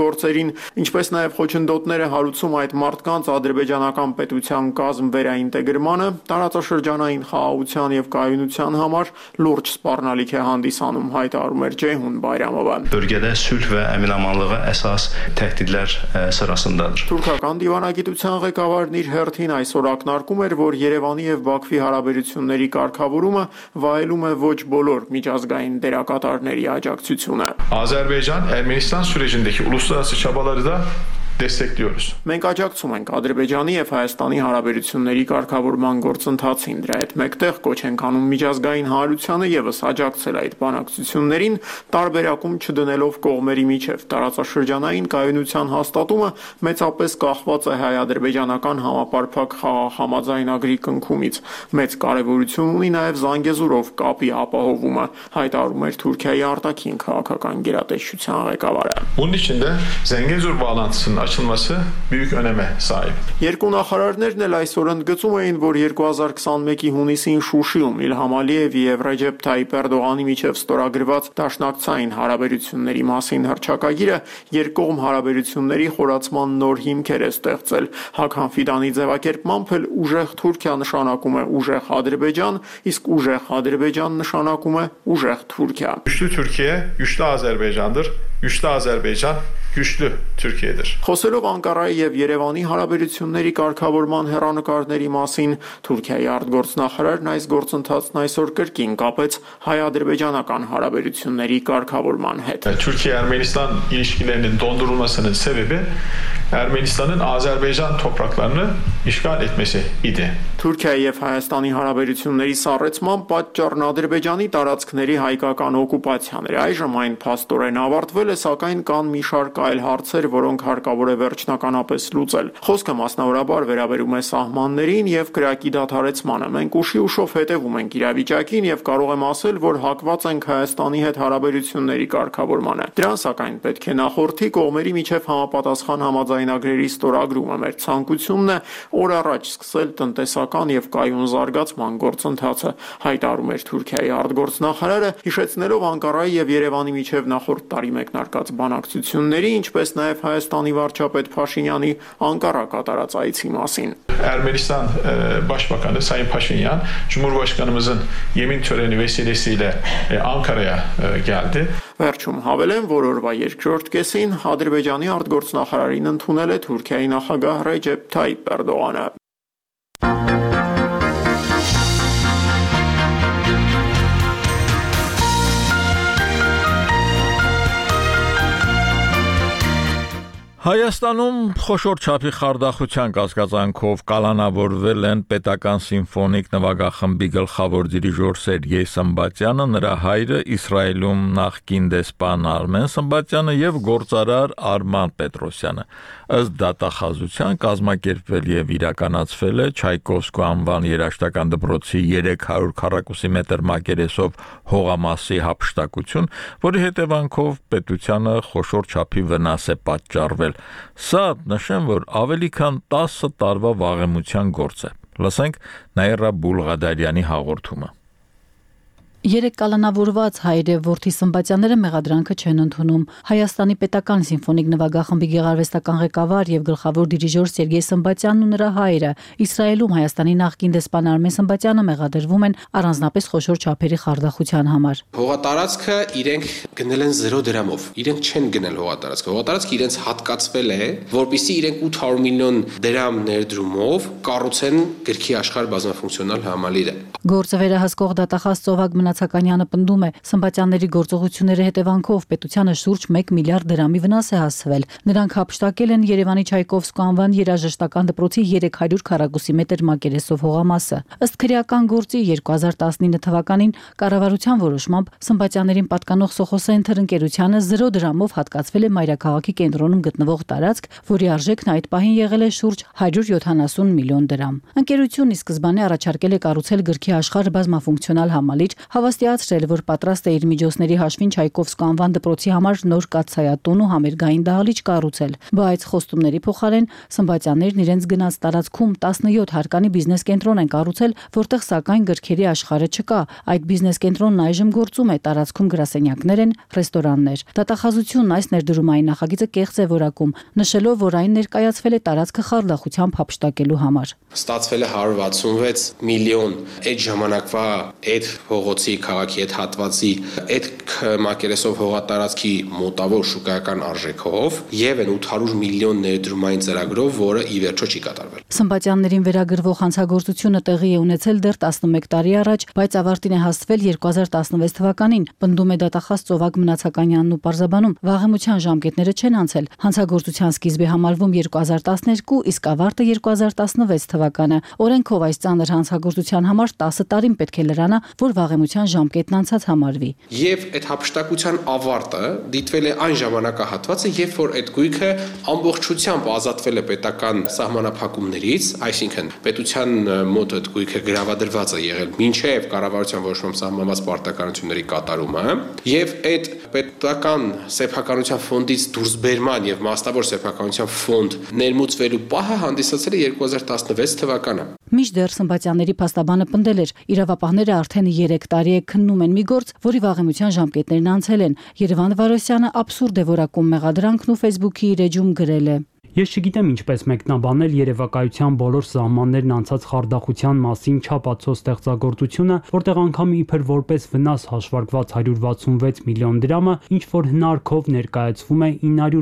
Speaker 15: գործերին, ինչպես նաև խոչընդոտներ է հարուցում այդ մարդկանց ադրբեջանական պետության կազմ վերաինտեգրմանը, տարածաշրջանային խաղաղության եւ կայունության համար լուրջ սպառնալիք է հանդիսանում, հայտարարում էր Ceyhun Bayramova.
Speaker 16: Bölgədə sülh və əmin-amanlığa əsas təhdidlər sırasındadır.
Speaker 15: Թուրքական դիվանագիտության ղեկավարն իր հերթին այսօր ակնարկում էր, որ Երևանի եւ Բաքվի հարաբերությունների կարգավորումը վայելում է ոչ բոլոր միջազգային դերակատարների աջակցությունը.
Speaker 17: Azerbaycan-Ermenistan sürecindeki uluslararası çabaları da destekliyoruz.
Speaker 15: Մենք աջակցում ենք Ադրբեջանի եւ Հայաստանի հարաբերությունների կարգավորման գործընթացին, դրա հետ մեկտեղ կոչ ենք անում միջազգային հանրությանը եւս աջակցել այդ բանակցություններին, տարբերակում չդնելով կողմերի միջև տարածաշրջանային կայունության հաստատումը մեծապես կախված է հայ-ադրբեջանական համապարփակ խաղաղ համաձայնագրի կնքումից։ Մեծ կարեւորություն ունի նաեւ Զանգեզուրով կապի ապահովումը, հայտարարում էր Թուրքիայի արտաքին քաղաքական գերատեսչության ղեկավարը։
Speaker 17: Bunun için de Zengezur bağlantısının açılması büyük öneme sahip.
Speaker 15: Երկու նախարարներն էլ այսօր ընդգծում էին, որ 2021-ի հունիսին Շուշիում İlham Ալիևի եւ Ռեջեփ Թայիպ Էրդողանի միջև ստորագրված դաշնակցային հարաբերությունների մասին հռչակագիրը երկկողմ հարաբերությունների խորացման նոր հիմքեր է ստեղծել։ Հական Ֆիդանի ձևակերպմամբ էլ ուժեղ Թուրքիա նշանակում է ուժեղ Ադրբեջան, իսկ ուժեղ Ադրբեջան նշանակում է ուժեղ Թուրքիա։
Speaker 17: Güçlü Türkiye, güçlü Azerbaycan'dır. Güçlü Azerbaycan, güçlü Türkiye'dir.
Speaker 15: Խոսելով Անկարայի եւ Երևանի հարաբերությունների կարգավորման հեռանկարների մասին, Թուրքիայի արտգործնախարարն այս գործընթացն այսօր կրկին կապեց հայ-ադրբեջանական հարաբերությունների կարգավորման հետ.
Speaker 17: Türkiye-Ermenistan ilişkilerinin dondurulmasının sebebi Ermenistan'ın Azerbaycan topraklarını işgal etmesi idi.
Speaker 15: Թուրքիայի եւ Հայաստանի հարաբերությունների սառեցման պատճառն Ադրբեջանի տարածքների հայկական օկուպացիան էր։ Այժմ այն փաստորեն ավարտվել է, սակայն կան մի շարք այլ հարցեր, որոնք հարկավոր է վերջնականապես լուծել։ Խոսքը մասնավորաբար վերաբերում է սահմաններին եւ կրակի դադարեցմանը։ Մենք ուշի-ուշով հետևում ենք իրավիճակին եւ կարող եմ ասել, որ հակված ենք Հայաստանի հետ հարաբերությունների կարգավորմանը։ Դրան սակայն պետք է նախորդի կողմերի միջև համապատասխան համաձայնագրերի ստորագրումը։ Մեր ցանկությունն է օր առաջ սկսել տնտեսական եւ կայուն զարգացման գործընթացը, հայտարարում էր Թուրքիայի արտգործնախարարը, հիշեցնելով Անկարայի եւ Երևանի միջև նախորդ տարի մեկնարկած բանակցությունների, ինչպես նաեւ Հայաստանի վարչապետ Փաշինյանի Անկարա կատարած այցի մասին.
Speaker 17: Ermenistan Başbakanı Sayın Paşinyan, Cumhurbaşkanımızın yemin töreni vesilesiyle Ankara'ya geldi.
Speaker 15: Վերջում հավելեմ, որ օրվա երկրորդ կեսին Ադրբեջանի արտգործնախարարին ընդունել է Թուրքիայի նախագահ Ռեջեփ Թայիպ Էրդողանը։
Speaker 1: Հայաստանում խոշոր չափի խարդախության կասկածանքով կալանավորվել են պետական սիմֆոնիկ նվագախմբի գլխավոր դիրիժոր Սերգեյ Սմբատյանը, նրա հայրը Իսրայելում նախկին դեսպան Արմեն Սմբատյանը եւ գործարար Արման Պետրոսյանը։ Ըստ դատախազության կազմակերպվել եւ իրականացվել է Չայկովսկու անվան երաժշտական դպրոցի 300 քառակուսի մետր մակերեսով հողամասի հափշտակություն, որի հետևանքով պետությանը խոշոր չափի վնաս է պատճառվել։ Սա նշեմ, որ ավելի քան 10 տարվա վաղեմության գործ է։ Լսենք Նաիրա Բուլղադարյանի հաղորդումը։
Speaker 18: Երեք կալանավորված հայր եւ որդի Սմբատյանները մեղադրանքը չեն ընդունում։ Հայաստանի պետական սիմֆոնիկ նվագախմբի գեղարվեստական ղեկավար եւ գլխավոր դիրիժոր Սերգեյ Սմբատյանն ու նրա հայրը Իսրայելում Հայաստանի նախկին դեսպան Արմեն Սմբատյանը մեղադրվում են առանձնապես խոշոր չափերի խարդախության համար։
Speaker 19: Հողատարածքը իրենք գնել են 0 դրամով։ Իրենք չեն գնել հողատարածքը։ Հողատարածքը իրենց հատկացվել է, որպեսզի իրենք 800 միլիոն դրամ ներդրումով կառուցեն գրքի աշխարհ բազմաֆունկցիոնալ համալիրը։
Speaker 18: Գործը վերահսկող դատախազ Ծովակ Մնացականյանը պնդում է, Սմբատյանների գործողությունների հետևանքով պետությանը շուրջ 1 միլիարդ դրամի վնաս է հասցվել։ Նրանք հափշտակել են Երևանի Չայկովսկու անվան երաժշտական դպրոցի 300 քառակուսի մետր մակերեսով հողամասը։ Ըստ քրեական գործի 2019 թվականին կառավարության որոշմամբ Սմբատյաններին պատկանող Սոխոսենթր ընկերությանը 0 դրամով հատկացվել է Մայրաքաղաքի կենտրոնում գտնվող տարածք, որի արժեքն այդ պահին եղել է շուրջ 170 միլիոն դրամ։ Ընկերությունն ի սկզբանե առաջարկել է կառուցել գրքի աշխարհ բազմաֆունկցիոնալ համալիր, հավաստիացրել, որ պատրաստ է իր միջոցների հաշվին Չայկովսկու անվան դպրոցի համար նոր կաթսայատուն ու համերգային դահլիճ կառուցել, բայց խոստումների փոխարեն Սմբատյաններն իրենց գնած տարածքում 17 հարկանի բիզնես կենտրոն են կառուցել, որտեղ սակայն գրքերի աշխարհը չկա։ Այդ բիզնես կենտրոնն այժմ գործում է, տարածքում գրասենյակներ են, ռեստորաններ։ Դատախազությունն այս ներդրումային նախագիծը կեղծ է որակում, նշելով, որ այն ներկայացվել է տարածքը խարդախությամբ հափշտակելու համար։
Speaker 19: Ստացվել է 166 միլիոն այդ ժամանակվա այդ փողոցի քաղաքի այդ հատվածի այդ մակերեսով հողատարածքի մոտավոր շուկայական արժեքով եւ այն 800 միլիոն ներդրումային ծրագրով, որը ի վերջո չի կատարվել։
Speaker 18: Սմբատյաններին վերագրվող հանցագործությունը տեղի է ունեցել դեռ 11 տարի առաջ, բայց ավարտին է հասցվել 2016 թվականին, պնդում է դատախազ Ծովակ Մնացականյանն ու պարզաբանում, վաղեմության ժամկետները չեն անցել։ Հանցագործության սկիզբ է համարվում 2012, իսկ ավարտը 2016 թվականը։ Օրենքով այս ծանր հանցագործության համար 10 տարին պետք է լրանա, որ վաղեմության ժամկետն անցած համարվի։
Speaker 19: Եվ այդ հափշտակության ավարտը դիտվել է այն ժամանակահատվածը, երբ որ այդ գույքը ամբողջությամբ ազատվել է պետական սահմանափակումներից, այսինքն պետության մոտ այդ գույքը գրավադրված է եղել մինչև կառավարության որոշմամբ սահմանված պարտականությունների կատարումը, եւ այդ պետական սեփականության ֆոնդից դուրսբերման եւ մասնավոր սեփականության ֆոնդ ներմուծվելու պահը հանդիսացել է 2016 թվականը։
Speaker 18: Մինչդեռ Սմբատյանների փաստաբանը պնդել էր, իրավապահները արդեն 3 տարի է քննում են մի գործ, որի վաղեմության ժամկետներն անցել են։ Երևան Վարոսյանը աբսուրդ է որակում մեղադրանքն ու Facebook-ի իր էջում գրել է.
Speaker 20: Ես չգիտեմ ինչպես մեկնաբանել երևակայության բոլոր սահմաններն անցած խարդախության մասին չափածո ստեղծագործությունը, որտեղ անգամ իբր որպես վնաս հաշվարկված 166 միլիոն դրամը ինչ որ հնարքով ներկայացվում է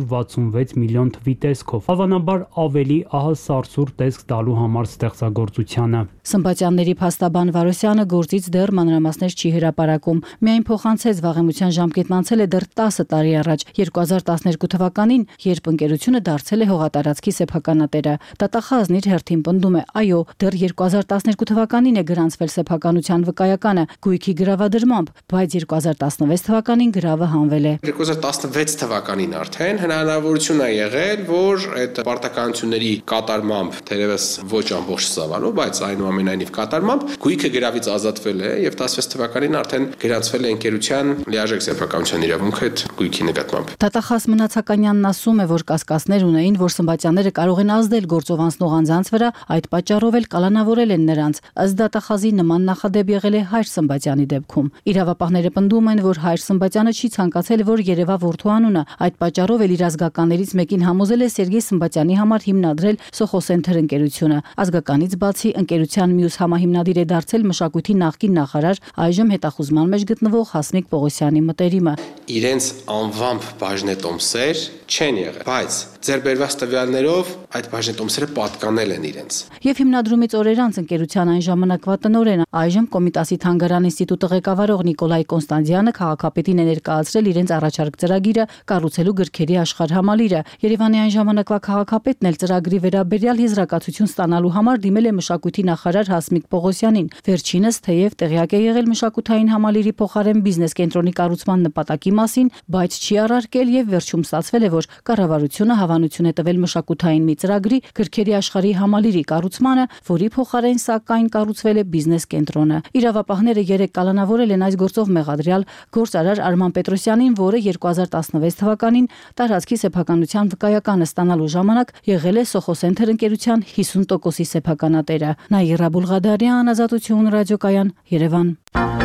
Speaker 20: 966 միլիոն թվի տեսքով, հավանաբար ավելի ահա սարսուռ տեսք տալու համար ստեղծագործությանը։
Speaker 18: Սմբատյանների փաստաբան Վարոսյանը գործից դեռ մանրամասներ չի հրապարակում, միայն փոխանցեց վաղեմության ժամկետն անցել է դեռ 10 տարի առաջ, 2012 թվականին, երբ ընկերությունը դարձել է հողատարածքի սեփականատերը։ Դատախազն իր հերթին պնդում է, այո, դեռ 2012 թվականին է գրանցվել սեփականության վկայականը գույքի գրավադրմամբ, բայց 2016 թվականին գրավը հանվել է։
Speaker 19: 2016 թվականին արդեն հնարավորություն է եղել, որ այդ պարտականությունների կատարմամբ, թերևս ոչ ամբողջ ծավալով, բայց այնուամենայնիվ կատարմամբ գույքը գրավից ազատվել է եւ 16 թվականին արդեն գրանցվել է ընկերության լիարժեք սեփականության իրավունքը այդ գույքի նկատմամբ։
Speaker 18: Դատախազ Մնացականյանն ասում է, որ կասկածներ ունեին, որ Սմբատյանները կարող են ազդել գործով անցնող անձանց վրա, այդ պատճառով էլ կալանավորել են նրանց։ Ըստ դատախազի նման նախադեպ եղել է Հայր Սմբատյանի դեպքում։ Իրավապահները պնդում են, որ Հայր Սմբատյանը չի ցանկացել, որ երևա որդու անունը, այդ պատճառով էլ իր ազգականներից մեկին համոզել է Սերգեյ Սմբատյանի համար հիմնադրել Soho Center ընկերությունը։ Ազգականից բացի ընկերության մյուս համահիմնադիր է դարձել մշակույթի նախկին նախարար, այժմ հետախուզման մեջ գտնվող Հասմիկ Պողոսյանի մտերիմը։
Speaker 19: Իրենց անվամբ բաժնետոմսեր չեն եղել, բայց ձեռբերված տվյալներով այդ բաժնետոմսերը պատկանել են իրենց։
Speaker 18: Եվ հիմնադրումից օրեր անց ընկերության այն ժամանակվա տնօրեն, այժմ Կոմիտասի Թանգարան ինստիտուտը ղեկավարող Նիկոլայ Կոնստանտյանը քաղաքապետին է ներկայացրել իրենց առաջարկ ծրագիրը կառուցելու գրքերի աշխարհ համալիրը։ Երևանի այն ժամանակվա քաղաքապետն էլ ծրագրի վերաբերյալ եզրակացություն ստանալու համար դիմել է մշակույթի նախարար Հասմիկ Պողոսյանին։ Վերջինս թեև տեղյակ է եղել մշակութային համալիրի փոխարեն բիզնես կենտրոնի կառուցման նպատակի մասին, բայց չի առարկել եւ վերջում ստացվել է, որ կառավարությունը հավանություն է տվել մշակութային մի ծրագրի գրքերի աշխարհի համալիրի կառուցմանը, որի փոխարեն սակայն կառուցվել է բիզնես կենտրոնը։ Իրավապահները 3 կալանավորել են այս գործով մեղադրյալ գործարար Արման Պետրոսյանին, որը 2016 թվականին տարածքի սեփականության վկայականը ստանալու ժամանակ եղել է Soho Center ընկերության 50%-ի սեփականատերը։ Նաիրա Բուլղադարյան, Ազատություն ռադիոկայան, Երևան։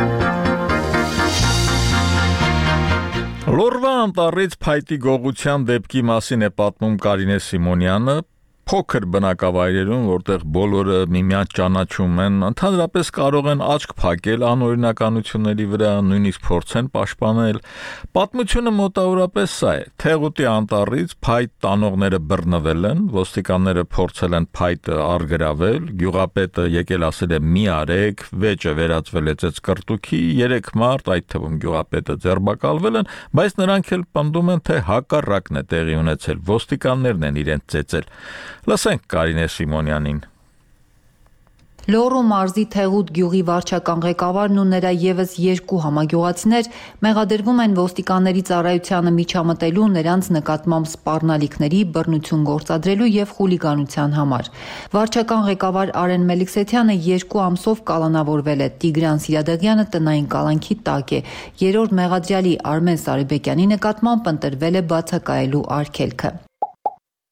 Speaker 1: Լորվա անտառից փայտի գողության դեպքի մասին է պատմում Կարինե Սիմոնյանը։ Փոքր բնակավայրերում, որտեղ բոլորը միմյանց ճանաչում են, ընդհանրապես կարող են աչք փակել անօրինականությունների վրա, նույնիսկ փորձեն պաշտպանել։ Պատմությունը մոտավորապես սա է. Թեղուտի անտառից փայտ տանողները բռնվել են, ոստիկանները փորձել են փայտը առգրավել, գյուղապետը եկել ասել է՝ «Մի արեք», վեճը վերածվել է ծեծկռտուքի, 3 մարդ, այդ թվում գյուղապետը ձերբակալվել են, բայց նրանք էլ պնդում են, թե հակառակն է տեղի ունեցել, ոստիկաններն են իրենց ծեծել։ Լսենք Կարինե Սիմոնյանին։
Speaker 21: Լոռու մարզի Թեղուտ գյուղի վարչական ղեկավարն ու նրա ևս 2 համագյուղացիներ մեղադրվում են ոստիկանների ծառայությանը միջամտելու, նրանց նկատմամբ սպառնալիքների, բռնություն գործադրելու եւ խուլիգանության համար։ Վարչական ղեկավար Արեն Մելիքսեթյանը 2 ամսով կալանավորվել է, Տիգրան Սիրադեղյանը տնային կալանքի տակ է։ Երրորդ մեղադրյալի Արմեն Սարիբեկյանի նկատմամբ ընտրվել է բացակայելու արգելքը։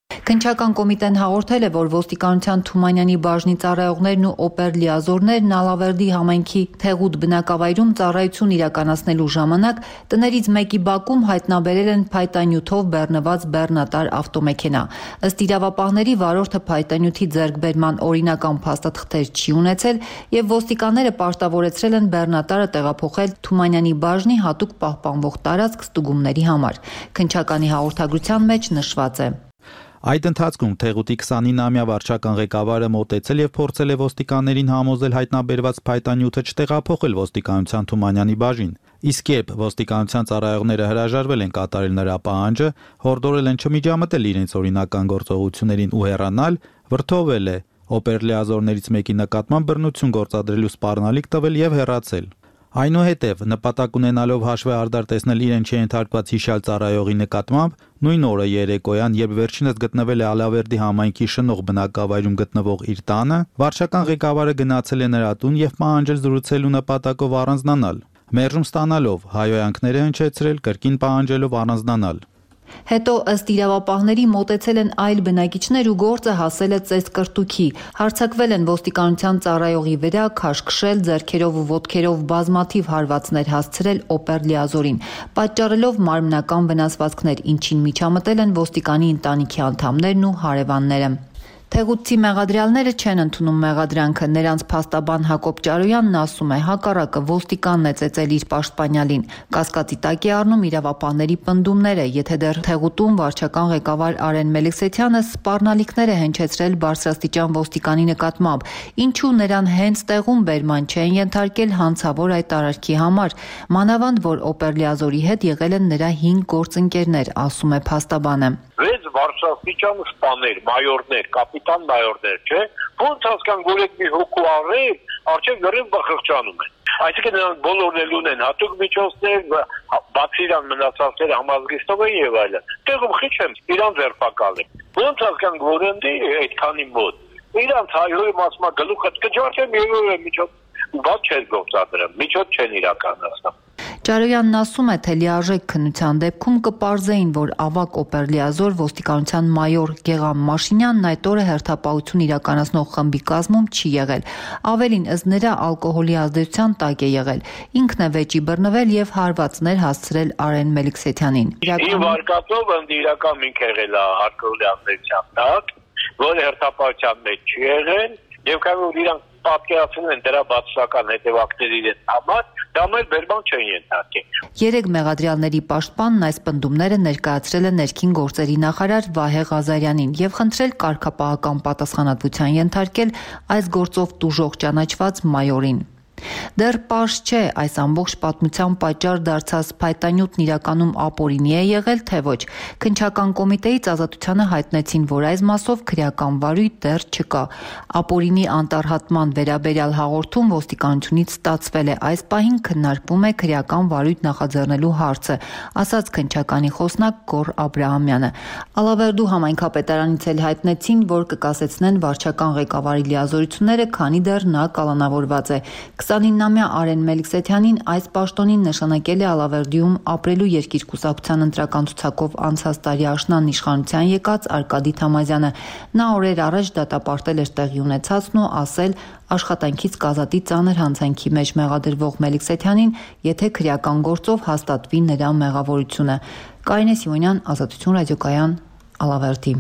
Speaker 21: Քննչական կոմիտեն հաղորդել է, որ ոստիկանության Թումանյանի բաժնի ծառայողներն ու օպեր լիազորներն Ալավերդի համայնքի Թեղուտ բնակավայրում ծառայություն իրականացնելու ժամանակ տներից մեկի բակում հայտնաբերել են փայտանյութով բեռնված բեռնատար ավտոմեքենա։ Ըստ իրավապահների վարորդը փայտանյութի ձեռքբերման օրինական փաստաթղթեր չի ունեցել եւ ոստիկանները պարտավորեցրել են բեռնատարը տեղափոխել Թումանյանի բաժնի հատուկ պահպանվող տարածք ստուգումների համար։ Քննչականի հաղորդագրության մեջ նշված է.
Speaker 2: Այդ ընթացքում Թեղուտի 29-ամյա վարչական ղեկավարը մոտեցել եւ փորձել է ոստիկաններին համոզել հայտնաբերված փայտանյութը չտեղափոխել ոստիկանության Թումանյանի բաժին։ Իսկ երբ ոստիկանության ծառայողները հրաժարվել են կատարել նրա պահանջը, հորդորել են չմիջամտել իրենց օրինական գործողություններին ու հեռանալ, վրդովել է, օպեր լիազորներից մեկի նկատմամբ բռնություն գործադրելու սպառնալիք տվել եւ հեռացել։ Այնուհետև նպատակ ունենալով հաշվի արդար տեսնել իրեն չենթարկված հիշյալ ծառայողի նկատմամբ, նույն օրը երեկոյան, երբ վերջինս գտնվել է Ալավերդի համայնքի շնող բնակավայրում գտնվող իր տանը, վարչական ղեկավարը գնացել է նրա տուն եւ պահանջել զրուցելու նպատակով առանձնանալ։ Մերժում ստանալով հայհոյանքներ է հնչեցրել, կրկին պահանջելով առանձնանալ։
Speaker 21: Հետո ըստ իրավապահների մոտեցել են այլ բնակիչներ ու գործը հասել է ծեսկրտուքի։ Հարձակվել են ոստիկանության ծառայողի վրա, քաշքշել, ձեռքերով ու ոտքերով բազմաթիվ հարվածներ հասցրել օպեր լիազորին, պատճառելով մարմնական վնասվածքներ, ինչին միջամտել են ոստիկանի ընտանիքի անդամներն ու հարևանները։ Թեղուտցի մեղադրյալները չեն ընդունում մեղադրանքը։ Նրանց փաստաբան Հակոբ Ճարոյանն ասում է, հակառակը ոստիկանն է ծեծել իր պաշտպանյալին։ Կասկածի տակ է առնում իրավապահների պնդումները, եթե դեռ Թեղուտում վարչական ղեկավար Արեն Մելիքսեթյանը սպառնալիքներ է հնչեցրել բարձրաստիճան ոստիկանի նկատմամբ, ինչու նրան հենց տեղում բերման չեն ենթարկել հանցավոր այդ արարքի համար, մանավանդ որ օպեր լիազորի հետ եղել են նրա 5 գործընկերներ, ասում է փաստաբանը։
Speaker 22: 6 բարձրաստիճան սպաներ, մայորներ, կապիտան մայորներ, չէ՞։ Ոնց հասկան գորեկ մի հոգու առել, արդյոք գրեն բխղճանում են։ Այսինքն նրանք բոլորն էլ ունեն հատուկ միջոցներ, բացի իրան մնացածները համազգիստով են եւ այլն։ Տեղում խիչ եմ իրան ձերբակալել։ Ոնց հասկան գորենդի այդքանի մոտ։ Իրանց հայոյի մասմա գլուխը կջարդեմ եւ միջոց բաց չեն գործադրում, միջոց չեն իրականացնում։
Speaker 21: Ճարոյանն ասում է, թե լիարժեք քննության դեպքում կպարզեին, որ ավակ օպեր լիազոր ոստիկանության մայոր Գեղամ Մաշինյանն այդ օրը հերթապահություն իրականացնող խմբի կազմում չի եղել։ Ավելին, ըստ նրա ազդեցության տակ է եղել։ Ինքն է վեճի բռնվել եւ հարվածներ հասցրել Արեն Մելիքսեթյանին։
Speaker 22: Իմ վարկածով ընդիրական ինք եղել է ազդեցության տակ, որը հերթապահության մեջ չի եղել եւ կարող իրանք պատկերացնում են դրա բացասական հետևանքների համար, դա մեր բերման չեն ենթարկել։
Speaker 21: 3 մեղադրյալների պաշտպանն այս պնդումները ներկայացրել է ներքին գործերի նախարար Վահե Ղազարյանին եւ խնդրել կարգապահական պատասխանատվության ենթարկել այս գործով տուժող ճանաչված մայորին։ Դեռ պարզ չէ, այս ամբողջ պատմության պատճառ դարձած փայտանյութն իրականում ապօրինի է եղել, թե ոչ։ Քննչական կոմիտեից Ազատությանը հայտնեցին, որ այս մասով քրեական վարույթ դեռ չկա։ Ապօրինի անտարհատման վերաբերյալ հաղորդում ոստիկանությունից ստացվել է, այս պահին քննարկվում է քրեական վարույթ նախաձեռնելու հարցը, ասաց քննչականի խոսնակ Գոռ Աբրահամյանը։ Ալավերդու համայնքապետարանից էլ հայտնեցին, որ կկասեցնեն վարչական ղեկավարի լիազորությունները, քանի դեռ նա կալանավորված է։ 29-ամյա Արեն Մելիքսեթյանին այս պաշտոնին նշանակել է Ալավերդիում ապրելու երկիր կուսակցության ընտրական ցուցակով անցած տարի աշնան իշխանության եկած Արկադի Թամազյանը։ Նա օրեր առաջ դատապարտել էր տեղի ունեցածն ու ասել աշխատանքից կազատի ծանր հանցանքի մեջ մեղադրվող Մելիքսեթյանին, եթե քրեական գործով հաստատվի նրա մեղավորությունը։ Կարինե Սիմոնյան, Ազատություն ռադիոկայան, Ալավերդի։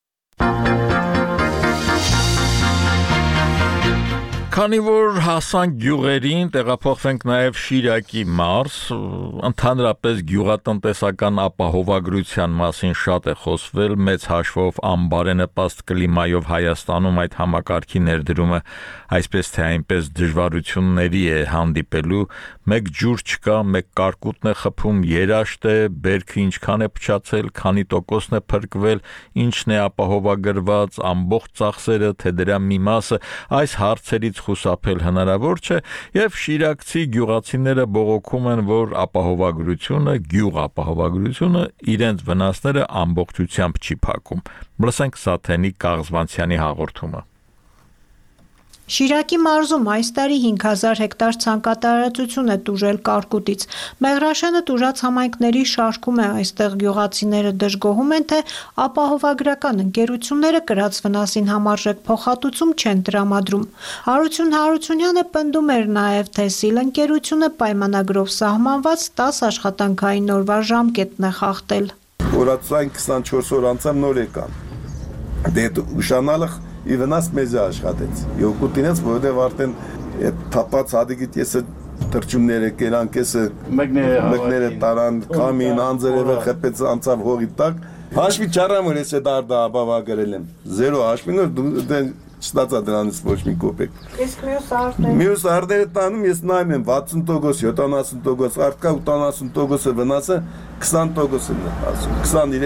Speaker 1: Քանի որ հասանք գյուղերին, տեղափոխվենք նաև Շիրակի մարզ, ընդհանրապես գյուղատնտեսական ապահովագրության մասին շատ է խոսվել, մեծ հաշվով անբարենպաստ կլիմայով Հայաստանում այդ համակարգի ներդրումը այսպես թե այնպես դժվարությունների է հանդիպելու, մեկ ջուր չկա, մեկ կարկուտն է խփում, երաշտ է, բերքը ինչքան է փչացել, քանի տոկոսն է փրկվել, ինչն է ապահովագրված, ամբողջ ծախսերը, թե դրա մի մասը, այս հարցերից խուսափել հնարավոր չէ եւ շիրակցի գյուղացիները բողոքում են, որ ապահովագրությունը, գյուղ ապահովագրությունը իրենց վնասները ամբողջությամբ չի փակում։ Լսենք Սաթենի Կաղզվանցյանի հաղորդումը։
Speaker 5: Շիրակի մարզում այս տարի 5000 հեկտար ցանկատարածություն է տուժել կարկուտից։ Մեղրաշենը տուժած համայնքների շարքում է, այստեղ գյուղացիները դժգոհում են, թե ապահովագրական ընկերությունները կրած վնասին համարժեք փոխհատուցում չեն տրամադրում։ Հարություն Հարությունյանը պնդում էր նաև, թե ՍԻԼ ընկերությունը պայմանագրով սահմանված 10 աշխատանքային օրվա ժամկետն է խախտել։
Speaker 6: Օրացային 24 օր անցավ նոր եկան։ Դե ուշանալը ի վնաս մեզ աշխատեց։ Յոկուտինից, որովհետև արդեն այդ թափած հադիգիտ եսը թրջումները կերան, կեսը մեկները տարան, կամին, անձերևը խեպեց անցավ հողի տակ։ Հաշվի չարամ, որ ես է դարդա ապավագրել եմ։ 0 հաշվին, որ չստացա դրանից ոչ մի կոպեկ։
Speaker 5: Իսկ մյուս արդեն։
Speaker 6: Մյուս արդերը տանում ես նայում եմ 60%, 70%, արդկա 80%-ը վնասը 20%-ն է ասում,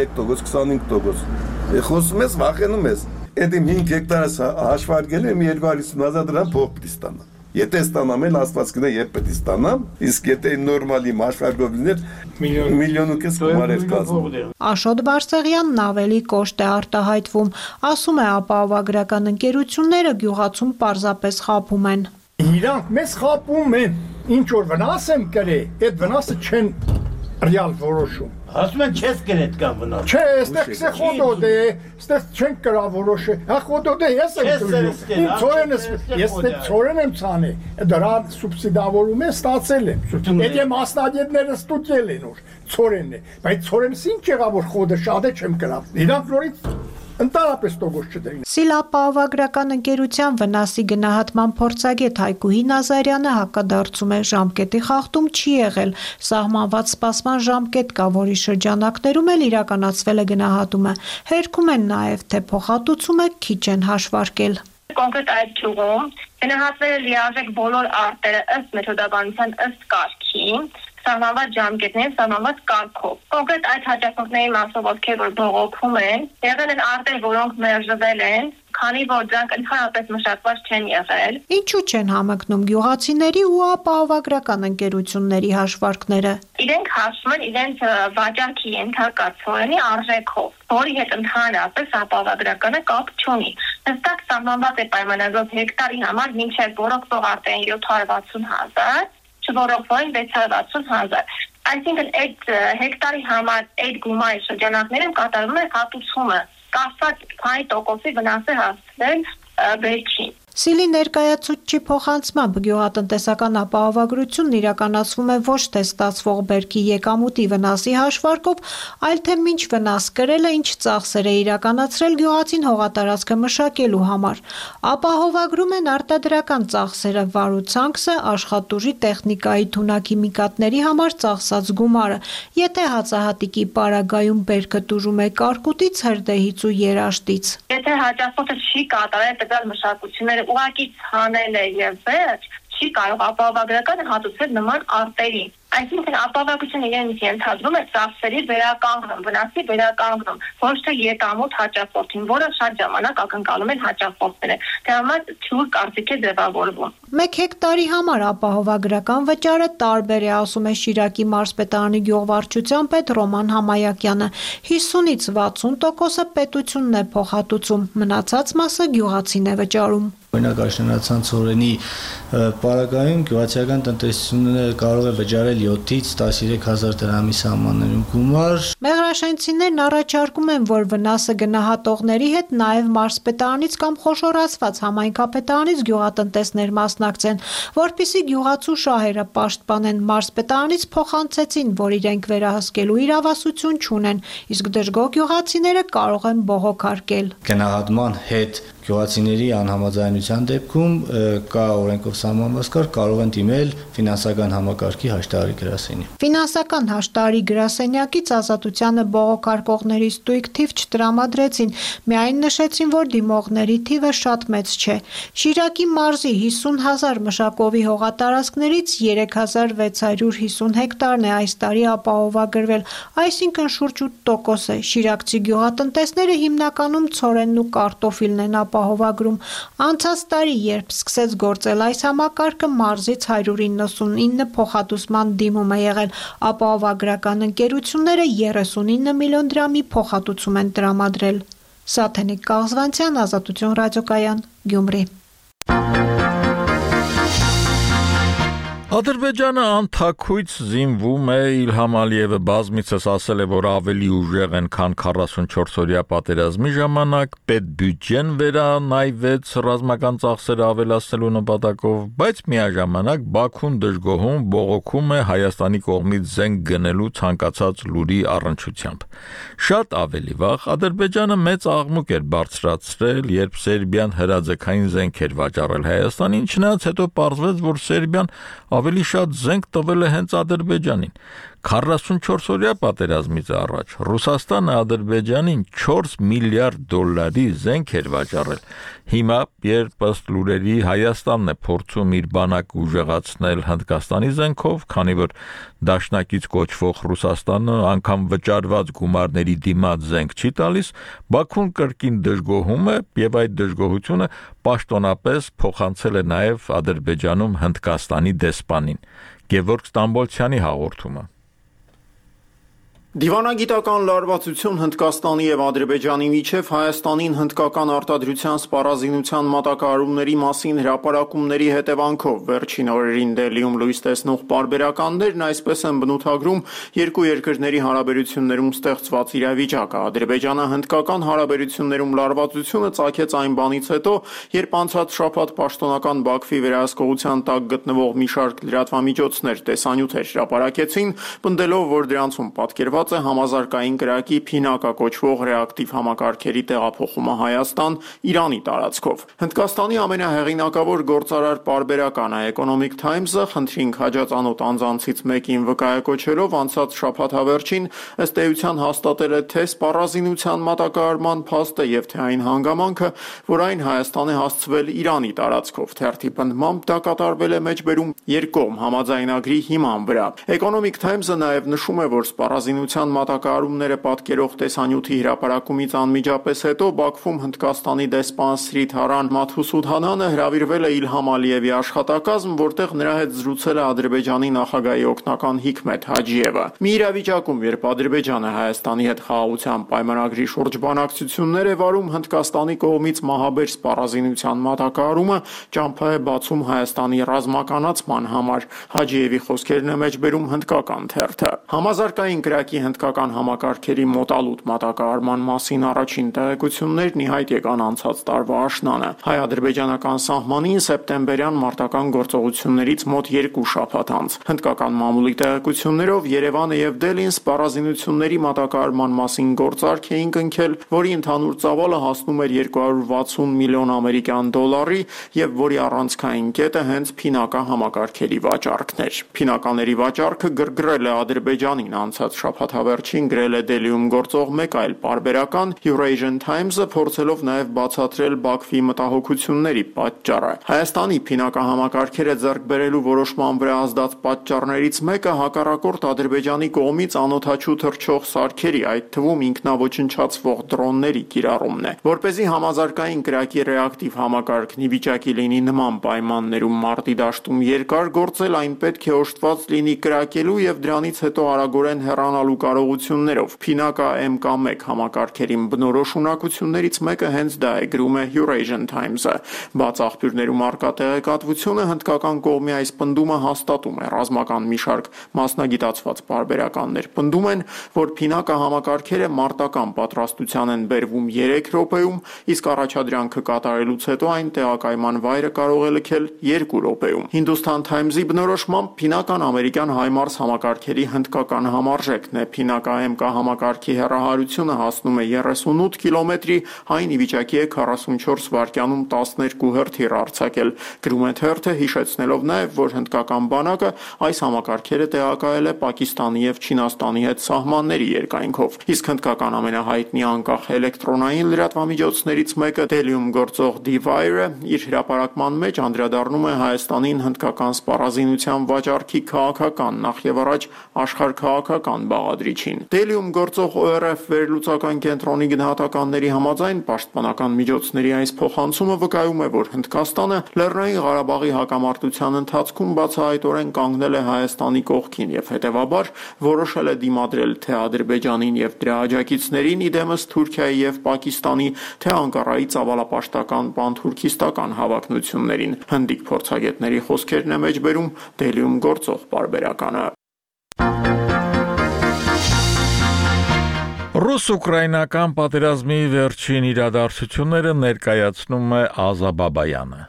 Speaker 6: 23%, 25%։ Խոսում ես, վախենում ես։ Այդ իմ 5 հեկտարը հաշվարկել եմ 250,000 դրամ փող պիտի ստանամ։ Եթե ստանամ էլ աստված գնա երբ պիտի ստանամ, իսկ եթե նորմալի հաշվարկով լիներ միլիոն ու կես գումար էր կազմում։
Speaker 5: Աշոտ Բարսեղյանն ավելի կոշտ է արտահայտվում, ասում է ապահովագրական ընկերությունները գյուղացում պարզապես խաբում են։
Speaker 23: Իրանք մեզ խաբում են, ինչ որ վնաս եմ կրել, այդ վնասը չեն ռեալ որոշում։
Speaker 24: Ասում են չես գրետ կամ վնաս։
Speaker 23: Չէ, այստեղ կսե խոդոդ է, այստեղ չեն կրա որոշը։ Հա խոդոդ է, ես եմ կրում։ Իմ ծորենս, ես ծորեն եմ ցանի, դրա սուբսիդավորում է ստացել եմ։ Եթե մասնագետները ստուգել են որ ծորենն է, բայց ծորենս ինչ եղավ որ խոդը շատ է չեմ կրավ։ Իրանք նորից ընդհանրապես տոկոս չդրին։
Speaker 5: ՍԻԼ ապահովագրական ընկերության վնասի գնահատման փորձագետ Հայկուհի Նազարյանը հակադարձում է, ժամկետի խախտում չի եղել, սահմանված սպասման ժամկետ կա, որի շրջանակներում էլ իրականացվել է գնահատումը։ Հերքում են նաև, թե փոխհատուցումը քիչ են հաշվարկել։
Speaker 25: Կոնկրետ այդ ճյուղում գնահատվել է լիարժեք բոլոր արտերը ըստ մեթոդաբանության ըստ կարգի, սահմանված ժամկետներով, սահմանված կարգով։ Կոնկրետ այդ հաճախորդների մասով, ովքեր որ բողոքում են, եղել են արտեր, որոնք մերժվել են, քանի որ դրանք ընդհանրապես մշակված չեն եղել։
Speaker 5: Ինչու չեն համընկնում գյուղացիների ու ապահովագրական ընկերությունների հաշվարկները։
Speaker 25: Իրենք հաշվում են իրենց վաճառքի ենթակա ծորենի արժեքով, որի հետ ընդհանրապես ապահովագրականը կապ չունի։ Հստակ սահմանված է պայմանագրով հեկտարի համար մինչև որոշվող արտերին 760,000, չորոշվող 660,000։ Այսինքն այդ հեկտարի համար այդ գումարի շրջանակներում կատարվում է հատուցումը, կասած քանի տոկոսի վնաս է հասցնել վերջին։
Speaker 5: ՍԻԼ-ի ներկայացուցչի փոխանցմամբ գյուղատնտեսական ապահովագրությունն իրականացվում է ոչ թե ստացվող բերքի եկամուտի վնասի հաշվարկով, այլ թե ինչ վնաս կրել է, ինչ ծախսեր է իրականացրել գյուղացին հողատարածքը մշակելու համար։ Ապահովագրում են արտադրական ծախսերը, վարուցանքսը, աշխատուժի տեխնիկայի թունաքիմիկատների համար ծախսած գումարը։ Եթե հացահատիկի պարագայում բերքը տուժում է կարկուտից, հրդեհից ու երաշտից։
Speaker 25: Եթե հաճախորդը չի կատարել տվյալ մշակությունները ուղղակի ցանել է եւ վերջ, չի կարող ապահովագրականը հատուցել նման արտերի։ Այսինքն ապահովագրությունը իրենից ենթադրում է ծախսերի վերականգնում, վնասի վերականգնում, ոչ թե եկամուտ հաճախորդին, որը շատ ժամանակ ակնկալում են հաճախորդները։ Դրա համար թյուր կարծիք է ձևավորվում։
Speaker 5: 1 հեկտարի համար ապահովագրական վճարը տարբեր է, ասում է Շիրակի մարզպետարանի գյուղվարչության պետ Ռոման Համայակյանը։ 50-ից 60%-ը պետությունն է փոխհատուցում, մնացած մասը գյուղացին է վճարում։
Speaker 26: Օրինակ աշնանացան ծորենի պարագայում գյուղացիական տնտեսությունը կարող է վճարել 7-ից 13,000 դրամի սահմաններում գումար։
Speaker 5: Մեղրաշենցիներն առաջարկում են, որ վնասը գնահատողների հետ նաև մարզպետարանից կամ խոշորացված համայնքապետարանից գյուղատնտեսներ մասնակցեն, որպիսի գյուղացու շահերը պաշտպանեն։ Մարզպետարանից փոխանցեցին, որ իրենք վերահսկելու իրավասություն չունեն, իսկ դժգոհ գյուղացիները կարող են բողոքարկել։
Speaker 26: Գնահատման հետ գյուղացիների անհամաձայնության դեպքում կա օրենքով սահմանված կարգ, կարող են դիմել ֆինանսական համակարգի հաշտարարի գրասենյակ։
Speaker 5: Ֆինանսական հաշտարարի գրասենյակից Ազատությանը բողոքարկողների ստույգ թիվ չտրամադրեցին, միայն նշեցին, որ դիմողների թիվը շատ մեծ չէ։ Շիրակի մարզի 50,000 մշակովի հողատարածքներից 3,650 հեկտարն է այս տարի ապահովագրվել, այսինքն շուրջ 8% է։ Շիրակցի գյուղատնտեսները հիմնականում ցորենն ու կարտոֆիլն են ապահովագրում։ Անցած տարի, երբ սկսեց գործել այս համակարգը, մարզից 199 փոխհատուցման դիմում է եղել, ապահովագրական ընկերությունները 39 միլիոն դրամի փոխհատուցում են տրամադրել։ Սաթենիկ Կաղզվանցյան, Ազատություն ռադիոկայան, Գյումրի։
Speaker 1: Ադրբեջանը անթաքույց զինվում է, Իլհամ Ալիևը բազմիցս ասել է, որ ավելի ուժեղ են, քան 44-օրյա պատերազմի ժամանակ, պետբյուջեն վերանայվեց ռազմական ծախսերը ավելացնելու նպատակով, բայց միաժամանակ Բաքուն դժգոհում բողոքում է Հայաստանի կողմից զենք գնելու ցանկացած լուրի առնչությամբ։ Շատ ավելի վաղ Ադրբեջանը մեծ աղմուկ էր բարձրացրել, երբ Սերբիան հրաձգային զենք էր վաճառել Հայաստանին, չնայած հետո պարզվեց, որ Սերբիան ավելի շատ զենք տվել է հենց Ադրբեջանին։ 44-օրյա պատերազմից առաջ Ռուսաստանը Ադրբեջանին 4 միլիարդ դոլարի զենք էր վաճառել։ Հիմա, երբ ըստ լուրերի Հայաստանն է փորձում իր բանակը ուժեղացնել Հնդկաստանի զենքով, քանի որ դաշնակից կոչվող Ռուսաստանը անգամ վճարված գումարների դիմաց զենք չի տալիս, Բաքուն կրկին դժգոհում է եւ այդ դժգոհությունը պաշտոնապես փոխանցել է նաեւ Ադրբեջանում Հնդկաստանի դեսպանին։ Գևորգ Ստամբոլցյանի հաղորդումը։
Speaker 15: Դիվանագիտական լարվածություն Հնդկաստանի եւ Ադրբեջանի միջև Հայաստանին հնդկական արտադրության սպառազինության մատակարարումների մասին հրապարակումների հետևանքով վերջին օրերին Դելիում լույս տեսնող պարբերականներն այսպես են բնութագրում երկու երկրների հարաբերություններում ստեղծված իրավիճակը։ Ադրբեջանը հնդկական հարաբերություններում լարվածությունը ծագեց այն բանից հետո, երբ անցած շաբաթ պաշտոնական Բաքվի վերահսկողության տակ գտնվող մի շարք լրատվամիջոցներ տեսանյութեր հրապարակեցին, պնդելով, որ դրանցում պատկերված է համազարգային կրակի փինակա կոչվող ռեակտիվ համակարգերի տեղափոխումը Հայաստան Իրանի տարածքով։ Հնդկաստանի ամենահեղինակավոր գործարար պարբերականը Economic Times-ը խնդրին քաջածանոթ անձանցից մեկին վկայակոչելով անցած շաբաթավերջին ըստ էության հաստատել է թե սպառազինության մատակարարման փաստը եւ թե այն հանգամանքը, որ այն Հայաստան է հասցվել Իրանի տարածքով։ Թերթի պնդմամբ դա կատարվել է մեջբերում երկկողմ համաձայնագրի հիման վրա։ Economic Times-ը նաեւ նշում է, որ սպառազինության մատակարարումները պատկերող տեսանյութի հրապարակումից անմիջապես հետո Բաքվում Հնդկաստանի դեսպան Սրիթարան Մաթուսուդհանանը հրավիրվել է Իլհամ Ալիևի աշխատակազմ, որտեղ նրա հետ զրուցել է Ադրբեջանի նախագահի օգնական Հիկմեթ Հաջիևը։ Մի իրավիճակում, երբ Ադրբեջանը Հայաստանի հետ խաղաղության պայմանագրի շուրջ բանակցություններ է վարում, Հնդկաստանի կողմից մահաբեր սպառազինության մատակարարումը ճամփա է բացում Հայաստանի ռազմականացման համար։ Հաջիևի խոսքերն է մեջբերում հնդկական թերթը։ Համազարգային կրակի հնդկական համակարգերի մոտալուտ մատակարարման մասին առաջին տեղեկություններն ի հայտ եկան անցած տարվա աշնանը։ Հայ-ադրբեջանական սահմանին սեպտեմբերյան մարտական գործողություններից մոտ 2 շաբաթ անց։ Հնդկական մամուլի տեղեկություններով Երևանը եւ Դելին սպառազինությունների մատակարարման մասին գործարք էին կնքել, որի ընդհանուր ծավալը հասնում էր 260 միլիոն ամերիկյան դոլարի եւ որի առանցքային կետը հենց փինակա համակարգերի վաճառքն էր։ Փինակաների վաճառքը գրգռել է Ադրբեջանին անցած շաբաթավերջին գրել է Դելիում գործող մեկ այլ պարբերական Eurasian Times-ը, փորձելով նաև բացատրել Բաքվի մտահոգությունների պատճառը։ Հայաստանի փինակա համակարգերը ձեռք բերելու որոշման վրա ազդած պատճառներից մեկը հակառակորդ Ադրբեջանի կողմից անօդաչու թռչող սարքերի, այդ թվում ինքնաոչնչացվող դրոնների կիրառումն է։ Որպեսզի համազարգային կրակի ռեակտիվ համակարգն ի վիճակի լինի նման պայմաններում մարտի դաշտում երկար գործել, այն պետք է օժտված լինի կրակելու եւ դրանից հետո արագորեն հեռանալու կարողություններով։ Փինակա MK1 համակարգերին բնորոշ ունակություններից մեկը հենց դա է, գրում է Eurasian Times-ը։ Բաց աղբյուրներում առկա տեղեկատվությունը հնդկական կողմի այս պնդումը հաստատում է։ Ռազմական մի շարք մասնագիտացված պարբերականներ պնդում են, որ փինակա համակարգերը մարտական պատրաստության են բերվում 3 րոպեում, իսկ առաջադրանքը կատարելուց հետո այն տեղակայման վայրը կարող է լքել 2 րոպեում։ Hindustan Times-ի բնորոշմամբ փինական ամերիկյան HIMARS համակարգերի հնդկական համարժեքն է։ Փինակա MK համակարգի հեռահարությունը հասնում է 38 կիլոմետրի, այն ի վիճակի է 44 վայրկյանում 12 հրթիռ արձակել։ Գրում է թերթը, հիշեցնելով նաև, որ հնդկական բանակը այս համակարգերը տեղակայել է Պակիստանի եւ Չինաստանի հետ սահմանների երկայնքով։ Իսկ հնդկական ամենահայտնի անկախ էլեկտրոնային լրատվամիջոցներից մեկը Դելիում գործող D-Wire-ը իր հրապարակման մեջ անդրադառնում է Հայաստանին հնդկական սպառազինության վաճառքի քաղաքական, նախ եւ առաջ աշխարհքաղաքական բաղադրիչներին։ բացատրիչին։ Դելիում գործող ORF վերլուծական կենտրոնի գնահատականների համաձայն պաշտպանական միջոցների այս փոխանցումը վկայում է, որ Հնդկաստանը Լեռնային Ղարաբաղի հակամարտության ընթացքում բացահայտորեն կանգնել է Հայաստանի կողքին եւ հետեւաբար որոշել է դիմադրել թե Ադրբեջանին եւ դրա աջակիցներին, իդեմս Թուրքիայի եւ Պակիստանի, թե Անկարայի ծավալապաշտական պանթուրքիստական հավակնություններին։ Հնդիկ փորձագետների խոսքերն է մեջբերում Դելիում գործող պարբերականը։
Speaker 1: Ռուս-ուկրաինական պատերազմի վերջին իրադարձությունները ներկայացնում է Ազա Բաբայանը։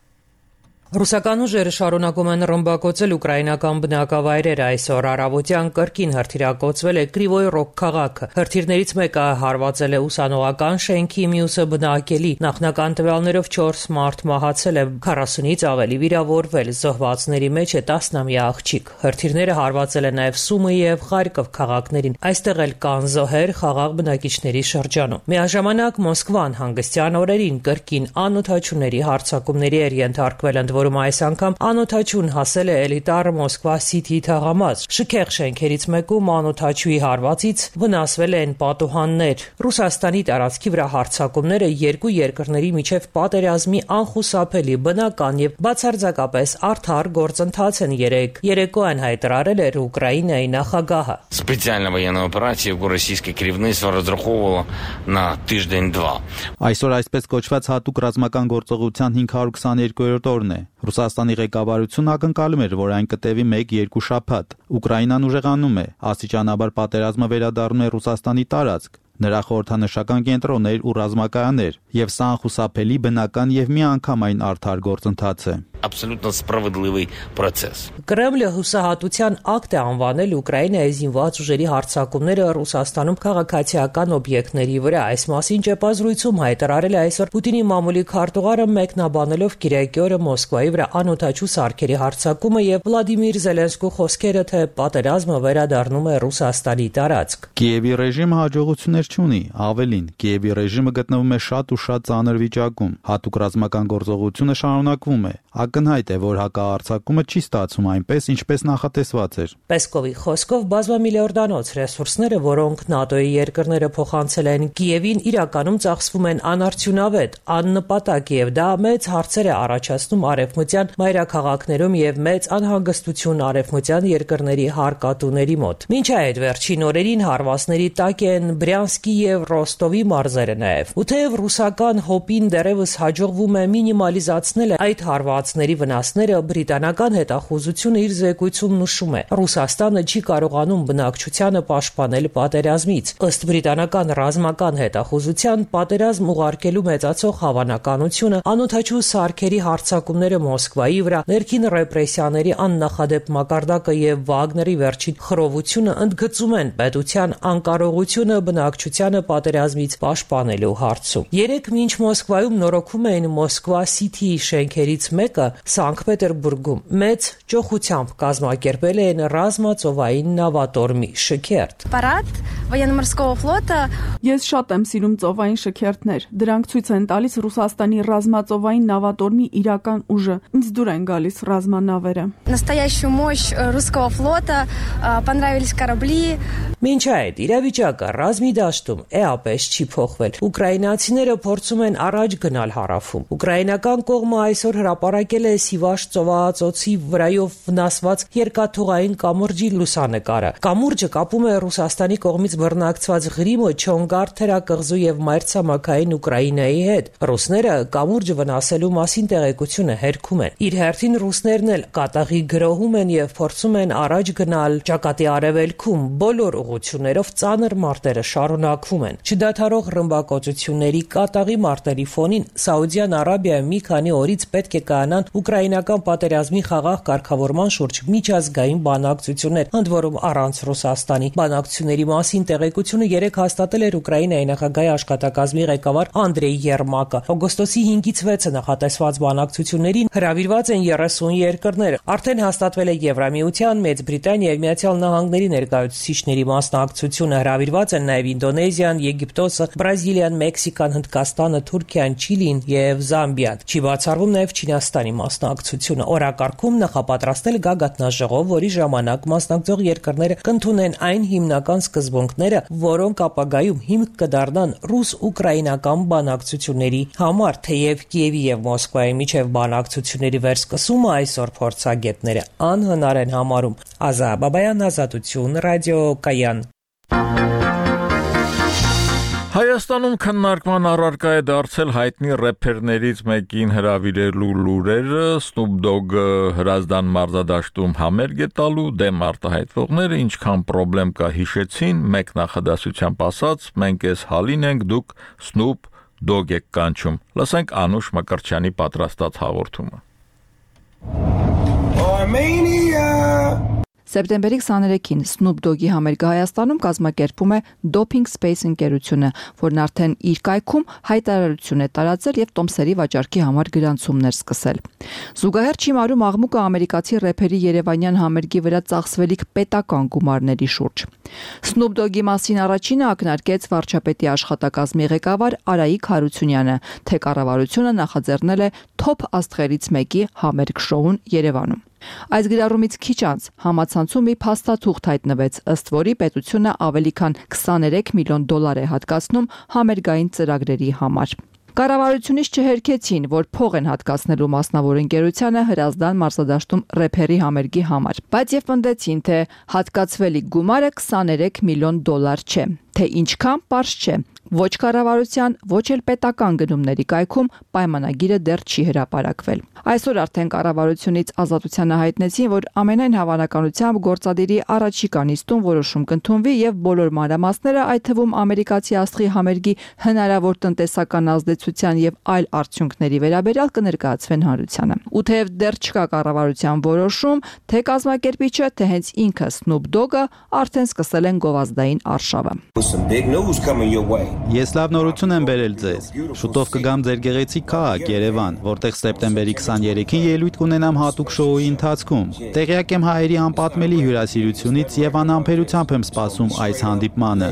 Speaker 3: Ռուսական ուժերը շարունակում են ռմբակոծել ուկրաինական բնակավայրերը։ Այսօր առավոտյան կրկին հրթիռակոծվել է Կրիվոյ Ռոգ քաղաքը։ Հրթիռներից մեկը հարվածել է ուսանողական շենքի, մյուսը բնակելի։ Նախնական տվյալներով 4 մարդ մահացել է, 40-ից ավելի վիրավորվել։ Զոհվածների մեջ է 10-ամյա աղջիկ։ Հրթիռները հարվածել են նաև Սումի եւ Խարկով քաղաքներին։ Այստեղ էլ կան զոհեր խաղաղ բնակիչների շրջանում։ Միաժամանակ Մոսկվան հանգստյան օրերին կրկին անօթաչուների հարձակումների էր ենթարկվել, որում այս անգամ անօթաչուն հասել է էլիտար Մոսկվա Սիթի թաղամաս։ Շքեղ շենքերից մեկում անօթաչուի հարվածից վնասվել են պատուհաններ։ Ռուսաստանի տարածքի վրա հարձակումները երկու երկրների միջև պատերազմի անխուսափելի բնական եւ բացարձակապես արդար գործընթաց են երեկոյան հայտարարել էր Ուկրաինայի նախագահը։
Speaker 4: Специальная военная операция у российской керівництва розраховувала на тиждень-два.
Speaker 2: Այսօր այսպես կոչված հատուկ ռազմական գործողության 522-րդ օրն է։ Ռուսաստանի ղեկավարությունն ակնկալում էր, որ այն կտևի 1-2 շաբաթ։ Ուկրաինան ուժեղանում է, աստիճանաբար պատերազմը վերադառնում է Ռուսաստանի տարածք։ Նրա խորհրդանշական կենտրոններ ու ռազմակայաններ, եւ սա անխուսափելի բնական եւ միանգամայն արդար գործընթաց է։
Speaker 4: Абсолютно справедливый процесс.
Speaker 3: Կրեմլը հուսահատության ակտ է անվանել Ուկրաինայի զինված ուժերի հարձակումները Ռուսաստանում քաղաքացիական օբյեկտների վրա։ Այս մասին ճեպազրույցում հայտարարել է այսօր Պուտինի մամուլի քարտուղարը մեկնաբանելով Կիրակի օրը Մոսկվայի վրա անօթաչու սարքերի հարձակումը եւ Վլադիմիր Զելենսկու խոսքերը, թե պատերազմը վերադառնում է Ռուսաստանի տարածք։
Speaker 2: Կիևի ռեժիմը հաջողություններ չունի, ավելին, Կիևի ռեժիմը գտնվում է շատ ու շատ ծանր վիճակում։ Հատուկ ռազմական գործողությունը շարունակվում է։ Ակնհայտ է, որ հակահարձակումը չի ստացվում այնպես, ինչպես նախատեսված էր։
Speaker 3: Պեսկովի խոսքով բազմամիլիարդանոց ռեսուրսները, որոնք ՆԱՏՕ-ի երկրները փոխանցել են Կիևին, իրականում ծախսվում են անարդյունավետ, աննպատակ եւ դա մեծ հարցեր է առաջացնում արևմտյան մայրաքաղաքներում եւ մեծ անհանգստություն արևմտյան երկրների հարկատուների մոտ։ Մինչ այդ վերջին օրերին հարվածների տակ են Բրյանսկի եւ Ռոստովի մարզերը նաեւ։ Ու թեև ռուսական հոպին դեռևս հաջողվում է մինիմալիզացնել այդ հարվածների վնասները, բրիտանական հետախուզությունը իր զեկույցում նշում է. Ռուսաստանը չի կարողանում բնակչությանը պաշտպանել պատերազմից։ Ըստ բրիտանական ռազմական հետախուզության, պատերազմ ուղարկելու մեծացող հավանականությունը, անօթաչու սարքերի հարձակումները Մոսկվայի վրա, ներքին ռեպրեսիաների աննախադեպ մակարդակը եւ Վագների վերջին խռովությունը ընդգծում են պետության անկարողությունը բնակչությանը պատերազմից պաշտպանելու հարցում։ Երեք մինչ Մոսկվայում նորոգում էին Մոսկվա Սիթիի շենքերից մեկը, Սանկտ Պետերբուրգում մեծ ճոխությամբ կազմակերպել են ռազմածովային նավատորմի շքերթ։
Speaker 7: Парад военно-морского флота.
Speaker 8: Ես շատ եմ սիրում ծովային շքերթներ։ Դրանք ցույց են տալիս Ռուսաստանի ռազմածովային նավատորմի իրական ուժը։ Ինձ դուր են գալիս ռազմանավերը։
Speaker 7: Настоящую мощь русского флота. Понравились корабли.
Speaker 3: Մինչ այդ իրավիճակը ռազմի դաշտում էապես չի փոխվել։ Ուկրաինացիները փորձում են առաջ գնալ հարավում։ Ուկրաինական կողմը այսօր հրապարակել է Սիվաշ ծովահածոցի վրայով վնասված երկաթուղային կամուրջի լուսանկարը։ Կամուրջը կապում է Ռուսաստանի կողմից բռնակցված Ղրիմը, Չոնգար թերակղզու եւ մայրցամաքային Ուկրաինայի հետ։ Ռուսները կամուրջը վնասելու մասին տեղեկությունը հերքում են։ Իր հերթին ռուսներն էլ կատաղի գրոհում են եւ փորձում են առաջ գնալ ճակատի արևելքում։ Բոլոր ուղղություններով ծանր մարտերը շարունակվում են։ Չդադարող ռմբակոծությունների կատաղի մարտերի ֆոնին Սաուդյան Արաբիայում մի քանի օրից պետք է կայանան ուկրաինական պատերազմի խաղաղ կարգավորման շուրջ միջազգային բանակցություններ, ընդ որում առանց Ռուսաստանի։ Բանակցությունների մասին մասին տեղեկությունը երեկ հաստատել էր Ուկրաինայի նախագահի աշխատակազմի ղեկավար Անդրեյ Երմակը։ Օգոստոսի 5-ից 6-ը նախատեսված բանակցություններին հրավիրված են 30 երկրներ։ Արդեն հաստատվել է Եվրամիության, Մեծ Բրիտանիայի եւ Միացյալ Նահանգների ներկայացուցիչների մասնակցությունը։ Հրավիրված են նաեւ Ինդոնեզիան, Եգիպտոսը, Բրազիլիան, Մեքսիկան, Հնդկաստանը, Թուրքիան, Չիլին եւ Զամբիան։ Չի բացառվում նաեւ Չինաստանի մասնակցությունը։ Օրակարգում նախապատրաստել գագաթնաժողով, որի ժամանակ մասնակցող երկրները կընդունեն այն հիմնական սկզբունքները, որոնք ապագայում հիմք կդառնան ռուս-ուկրաինական բանակցությունների համար, թեև Կիևի եւ Մոսկվայի միջև բանակցությունների վերսկսումը այսօր փորձագետները անհնար են համարում։ Ազա Բաբայան, Ազատություն, ռադիոկայան։
Speaker 1: Հայաստանում քննարկման առարկա է դարձել հայտնի рэփերներից մեկին հրավիրելու լուրերը, Snoop Dogg-ը Հրազդան մարզադաշտում համերգ է տալու, դեմ արտահայտվողները ինչքան պրոբլեմ կա հիշեցին, մեկ նախադասությամբ ասած, մենք էս հալին ենք, դուք Snoop Dogg եք կանչում։ Լսենք Անուշ Մկրտչյանի պատրաստած հաղորդումը։
Speaker 9: Սեպտեմբերի 23-ին Snoop Dogg-ի համերգը Հայաստանում կազմակերպում է Doping Space ընկերությունը, որն արդեն իր կայքում հայտարարություն է տարածել եւ տոմսերի վաճառքի համար գրանցումներ սկսել։ Զուգահեռ չիմարում աղմուկը ամերիկացի рэփերի երևանյան համերգի վրա ծախսվելիք պետական գումարների շուրջ։ Snoop Dogg-ի մասին առաջինը ակնարկեց վարչապետի աշխատակազմի ղեկավար Արայիկ Հարությունյանը, թե կառավարությունը նախաձեռնել է թոփ աստղերից մեկի համերգ շոուն Երևանում։ Այս գրառումից քիչ անց համացանցում մի փաստաթուղթ հայտնվեց, ըստ որի պետությունը ավելի քան 23 միլիոն դոլար է հատկացնում համերգային ծրագրերի համար։ Կառավարությունից չհերքեցին, որ փող են հատկացնելու մասնավոր ընկերությանը Հրազդան մարզադաշտում рэփերի համերգի համար, բայց եւ պնդեցին, թե հատկացվելիք գումարը 23 միլիոն դոլար չէ, թե ինչքան պարզ չէ։ Ոչ կառավարության, ոչ էլ պետական գնումների կայքում պայմանագիրը դեռ չի հրապարակվել։ Այսօր արդեն կառավարությունից Ազատությանը հայտնեցին, որ ամենայն հավանականությամբ գործադիրի առաջիկա նիստում որոշում կընդունվի եւ բոլոր մանրամասները, այդ թվում ամերիկացի աստղի համերգի հնարավոր տնտեսական ազդեցության եւ այլ արդյունքների վերաբերյալ կներկայացվեն հանրությանը։ Ու թեև դեռ չկա կառավարության որոշում, թե կազմակերպիչը, թե հենց ինքը Snoop Dogg-ը արդեն սկսել են գովազդային արշավը։
Speaker 2: Ես լավ նորություն եմ բերել ձեզ։ Շուտով կգամ ձեր գեղեցիկ քաղաք Երևան, որտեղ սեպտեմբերի 23-ին ելույթ կունենամ հատուկ շոուի ընթացքում։ Տեղյակ եմ հայերի անպատմելի հյուրասիրությունից եւ անհամբերությամբ եմ սպասում այս հանդիպմանը։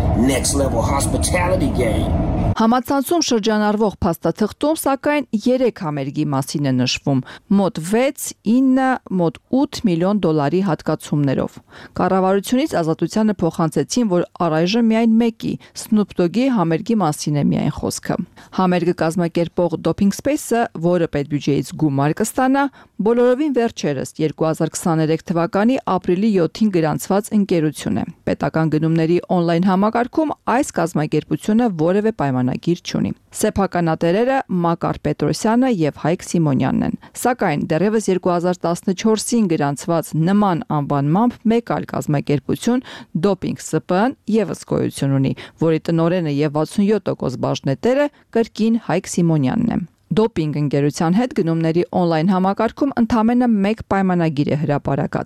Speaker 9: Համացանցում շրջանառվող փաստաթղթում սակայն 3 համերգի մասին է նշվում՝ մոտ 6, 9, մոտ 8 միլիոն դոլարի հատկացումներով։ Կառավարությունից Ազատությանը փոխանցեցին, որ առայժմ միայն մեկի Snoop Dogg-ի համերգի մասին է միայն խոսքը։ Համերգը կազմակերպող Doping Space-ը, որը պետբյուջեից գումար կստանա, բոլորովին վերջերս 2023 թվականի ապրիլի 7-ին գրանցված ընկերություն է։ Պետական գնումների on-line համակարգում այս կազմակերպությունը որևէ պայմանագիր չունի։ Սեփականատերերը Մակար Պետրոսյանը եւ Հայկ Սիմոնյանն են։ Սակայն դեռևս 2014-ին գրանցված նման անվանմամբ մեկ այլ կազմակերպություն Doping SP-ն եւս գոյություն ունի, որի տնօրենը եւ 67% բաժնետերը կրկին Հայկ Սիմոնյանն է։ Դոպինգ ընկերության հետ գնումների on-line համակարգում ընդամենը մեկ պայմանագիր է հրապարակած։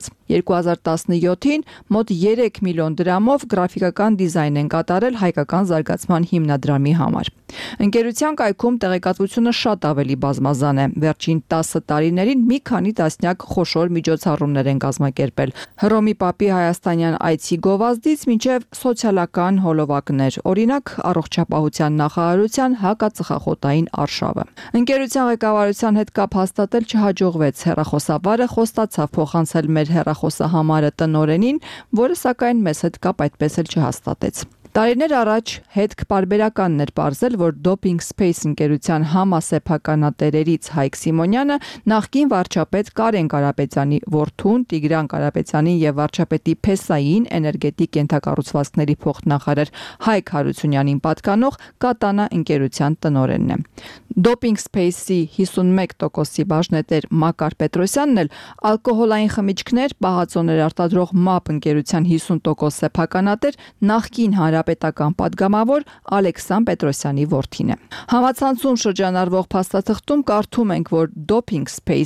Speaker 9: 2017-ին մոտ 3 միլիոն դրամով գրաֆիկական դիզայն են կատարել հայկական զարգացման հիմնադրամի համար։ Ընկերության կայքում տեղեկատվությունը շատ ավելի բազմազան է։ Վերջին 10 տարիներին մի քանի տասնյակ խոշոր միջոցառումներ են կազմակերպել։ Հռոմի Պապի հայաստանյան այցի գովազդից մինչև սոցիալական հոլովակներ, օրինակ առողջապահության նախարարության հակածխախոտային արշավը։ Ընկերության ղեկավարության հետ կապ հաստատել չհաջողվեց, հեռախոսավարը խոստացավ փոխանցել մեր հեռախոսահամարը տնօրենին, որը սակայն մեզ հետ կապ այդպես էլ չհաստատեց։ Տարիներ առաջ հետք պարբերականն էր պարզել, որ Doping Space ընկերության համասեփականատերերից Հայկ Սիմոնյանը նախկին վարչապետ Կարեն Կարապետյանի որդուն, Տիգրան Կարապետյանին եւ վարչապետի Փեսային էներգետիկ ենթակառուցվածքների փոխնախարար Հայկ Հարությունյանին պատկանող Կատանա ընկերության տնօրենն է։ Doping Space-ի 51%-ի բաժնետեր Մակար Պետրոսյանն էլ ալկոհոլային խմիչքներ, պահածոներ արտադրող MAP ընկերության 50% սեփականատեր նախկին հանրապետական падգամավոր Ալեքսան Պետրոսյանի որդին է։ Համացանցում շրջանառվող փաստաթղթում կարդում ենք, որ Doping Space-ը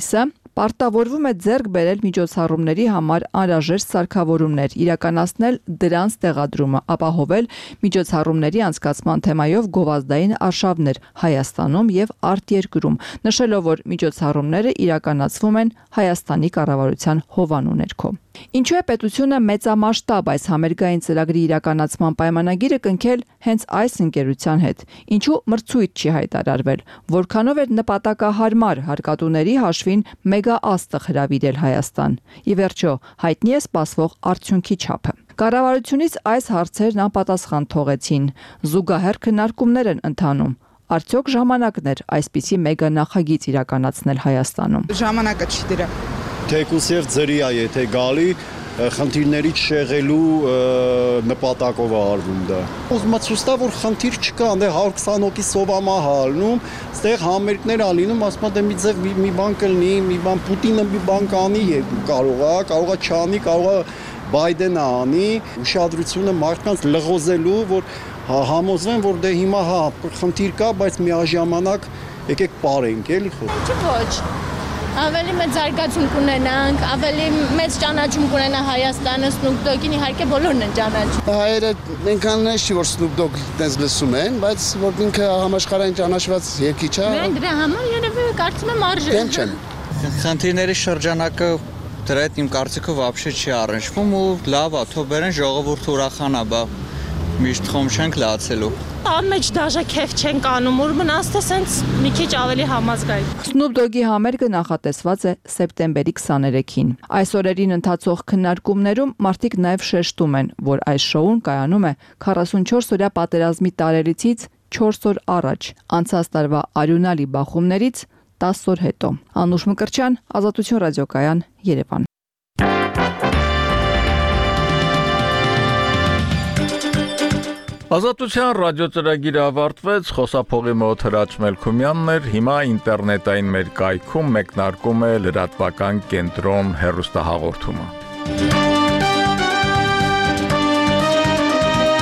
Speaker 9: պարտավորվում է ձեռք բերել միջոցառումների համար անհրաժեշտ սարքավորումներ, իրականացնել դրանց տեղադրումը, ապահովել միջոցառումների անցկացման թեմայով գովազդային արշավներ Հայաստանում եւ արտերկրում, նշելով, որ միջոցառումները իրականացվում են Հայաստանի կառավարության հովանու ներքո։ Ինչու է պետությունը մեծամասշտաբ այս համերգային ծրագրի իրականացման պայմանագիրը կնքել հենց այս ընկերության հետ։ Ինչու մրցույթ չի հայտարարվել, որքանով էր նպատակահարմար հարկատուների հաշվին մեգաաստղ հրավիրել Հայաստան։ Ի վերջո, հայտնի է սպասվող արդյունքի չափը։ Կառավարությունից այս հարցերն անպատասխան թողեցին։ Զուգահեռ քննարկումներ են ընթանում։ Արդյոք ժամանակն էր այսպիսի մեգա նախագիծ իրականացնել Հայաստանում։
Speaker 10: Ժամանակը չի դրա։
Speaker 11: Թեկուս եւ ձրիա, եթե գալի խնդիրներից շեղելու նպատակով արվում դա։ Ուզում եմ ցույց տա, որ խնդիր չկա, դե 120 հոգի սովամա հալնում, այստեղ համերգներ ալինում, ասում եմ դե մի ձև մի բան կլինի, մի բան Պուտինը մի բան կանի եւ կարողա չանի, կարողա Բայդենը անի, ուշադրությունը մարդկանց լղոզելու, որ համոզվեն, որ դե հիմա խնդիր կա, բայց միաժամանակ եկեք ապարենք, էլի խո։
Speaker 10: Ոչ։ Ավելի մեծ զարգացում կունենանք, ավելի մեծ ճանաչում կունենա Հայաստանը, Snoop Dogg-ին իհարկե բոլորն են ճանաչում։
Speaker 12: Հայերը այնքան չի, որ Snoop Dogg-ը դες լսում են, բայց որ ինքը համաշխարհային ճանաչված երգիչ է։
Speaker 10: Մենք դրա համար երևի կարծում եմ արժե։
Speaker 12: Դեմ չեմ։
Speaker 13: Խնդիրների շրջանակը դրա հետ իմ կարծիքով вообще չի առնչվում ու լավ է, թող բերեն ժողովուրդը ուրախանա, բա միշտ խոմ չենք լացելու։
Speaker 10: Անմեջ դաժե քեֆ չենք անում, որ մնացте սենց մի քիչ ավելի համազգային։
Speaker 9: Snoop Dogg-ի համերգը նախատեսված է սեպտեմբերի 23-ին։ Այս օրերին ընթացող քննարկումներում մարդիկ նաև շեշտում են, որ այս շոուն կայանում է 44-օրյա պատերազմի տարելիցից 4 օր առաջ, անցած տարվա արյունալի բախումներից 10 օր հետո։ Անուշ Մկրտչյան, Ազատություն ռադիոկայան, Երևան։
Speaker 1: Ազատության ռադիոծրագիրը ավարտվեց, խոսափողի մոտ Հրաչ Մելքումյանն էր, հիմա ինտերնետային մեր կայքում մեկնարկում է լրատվական կենտրոն հեռուստահաղորդումը։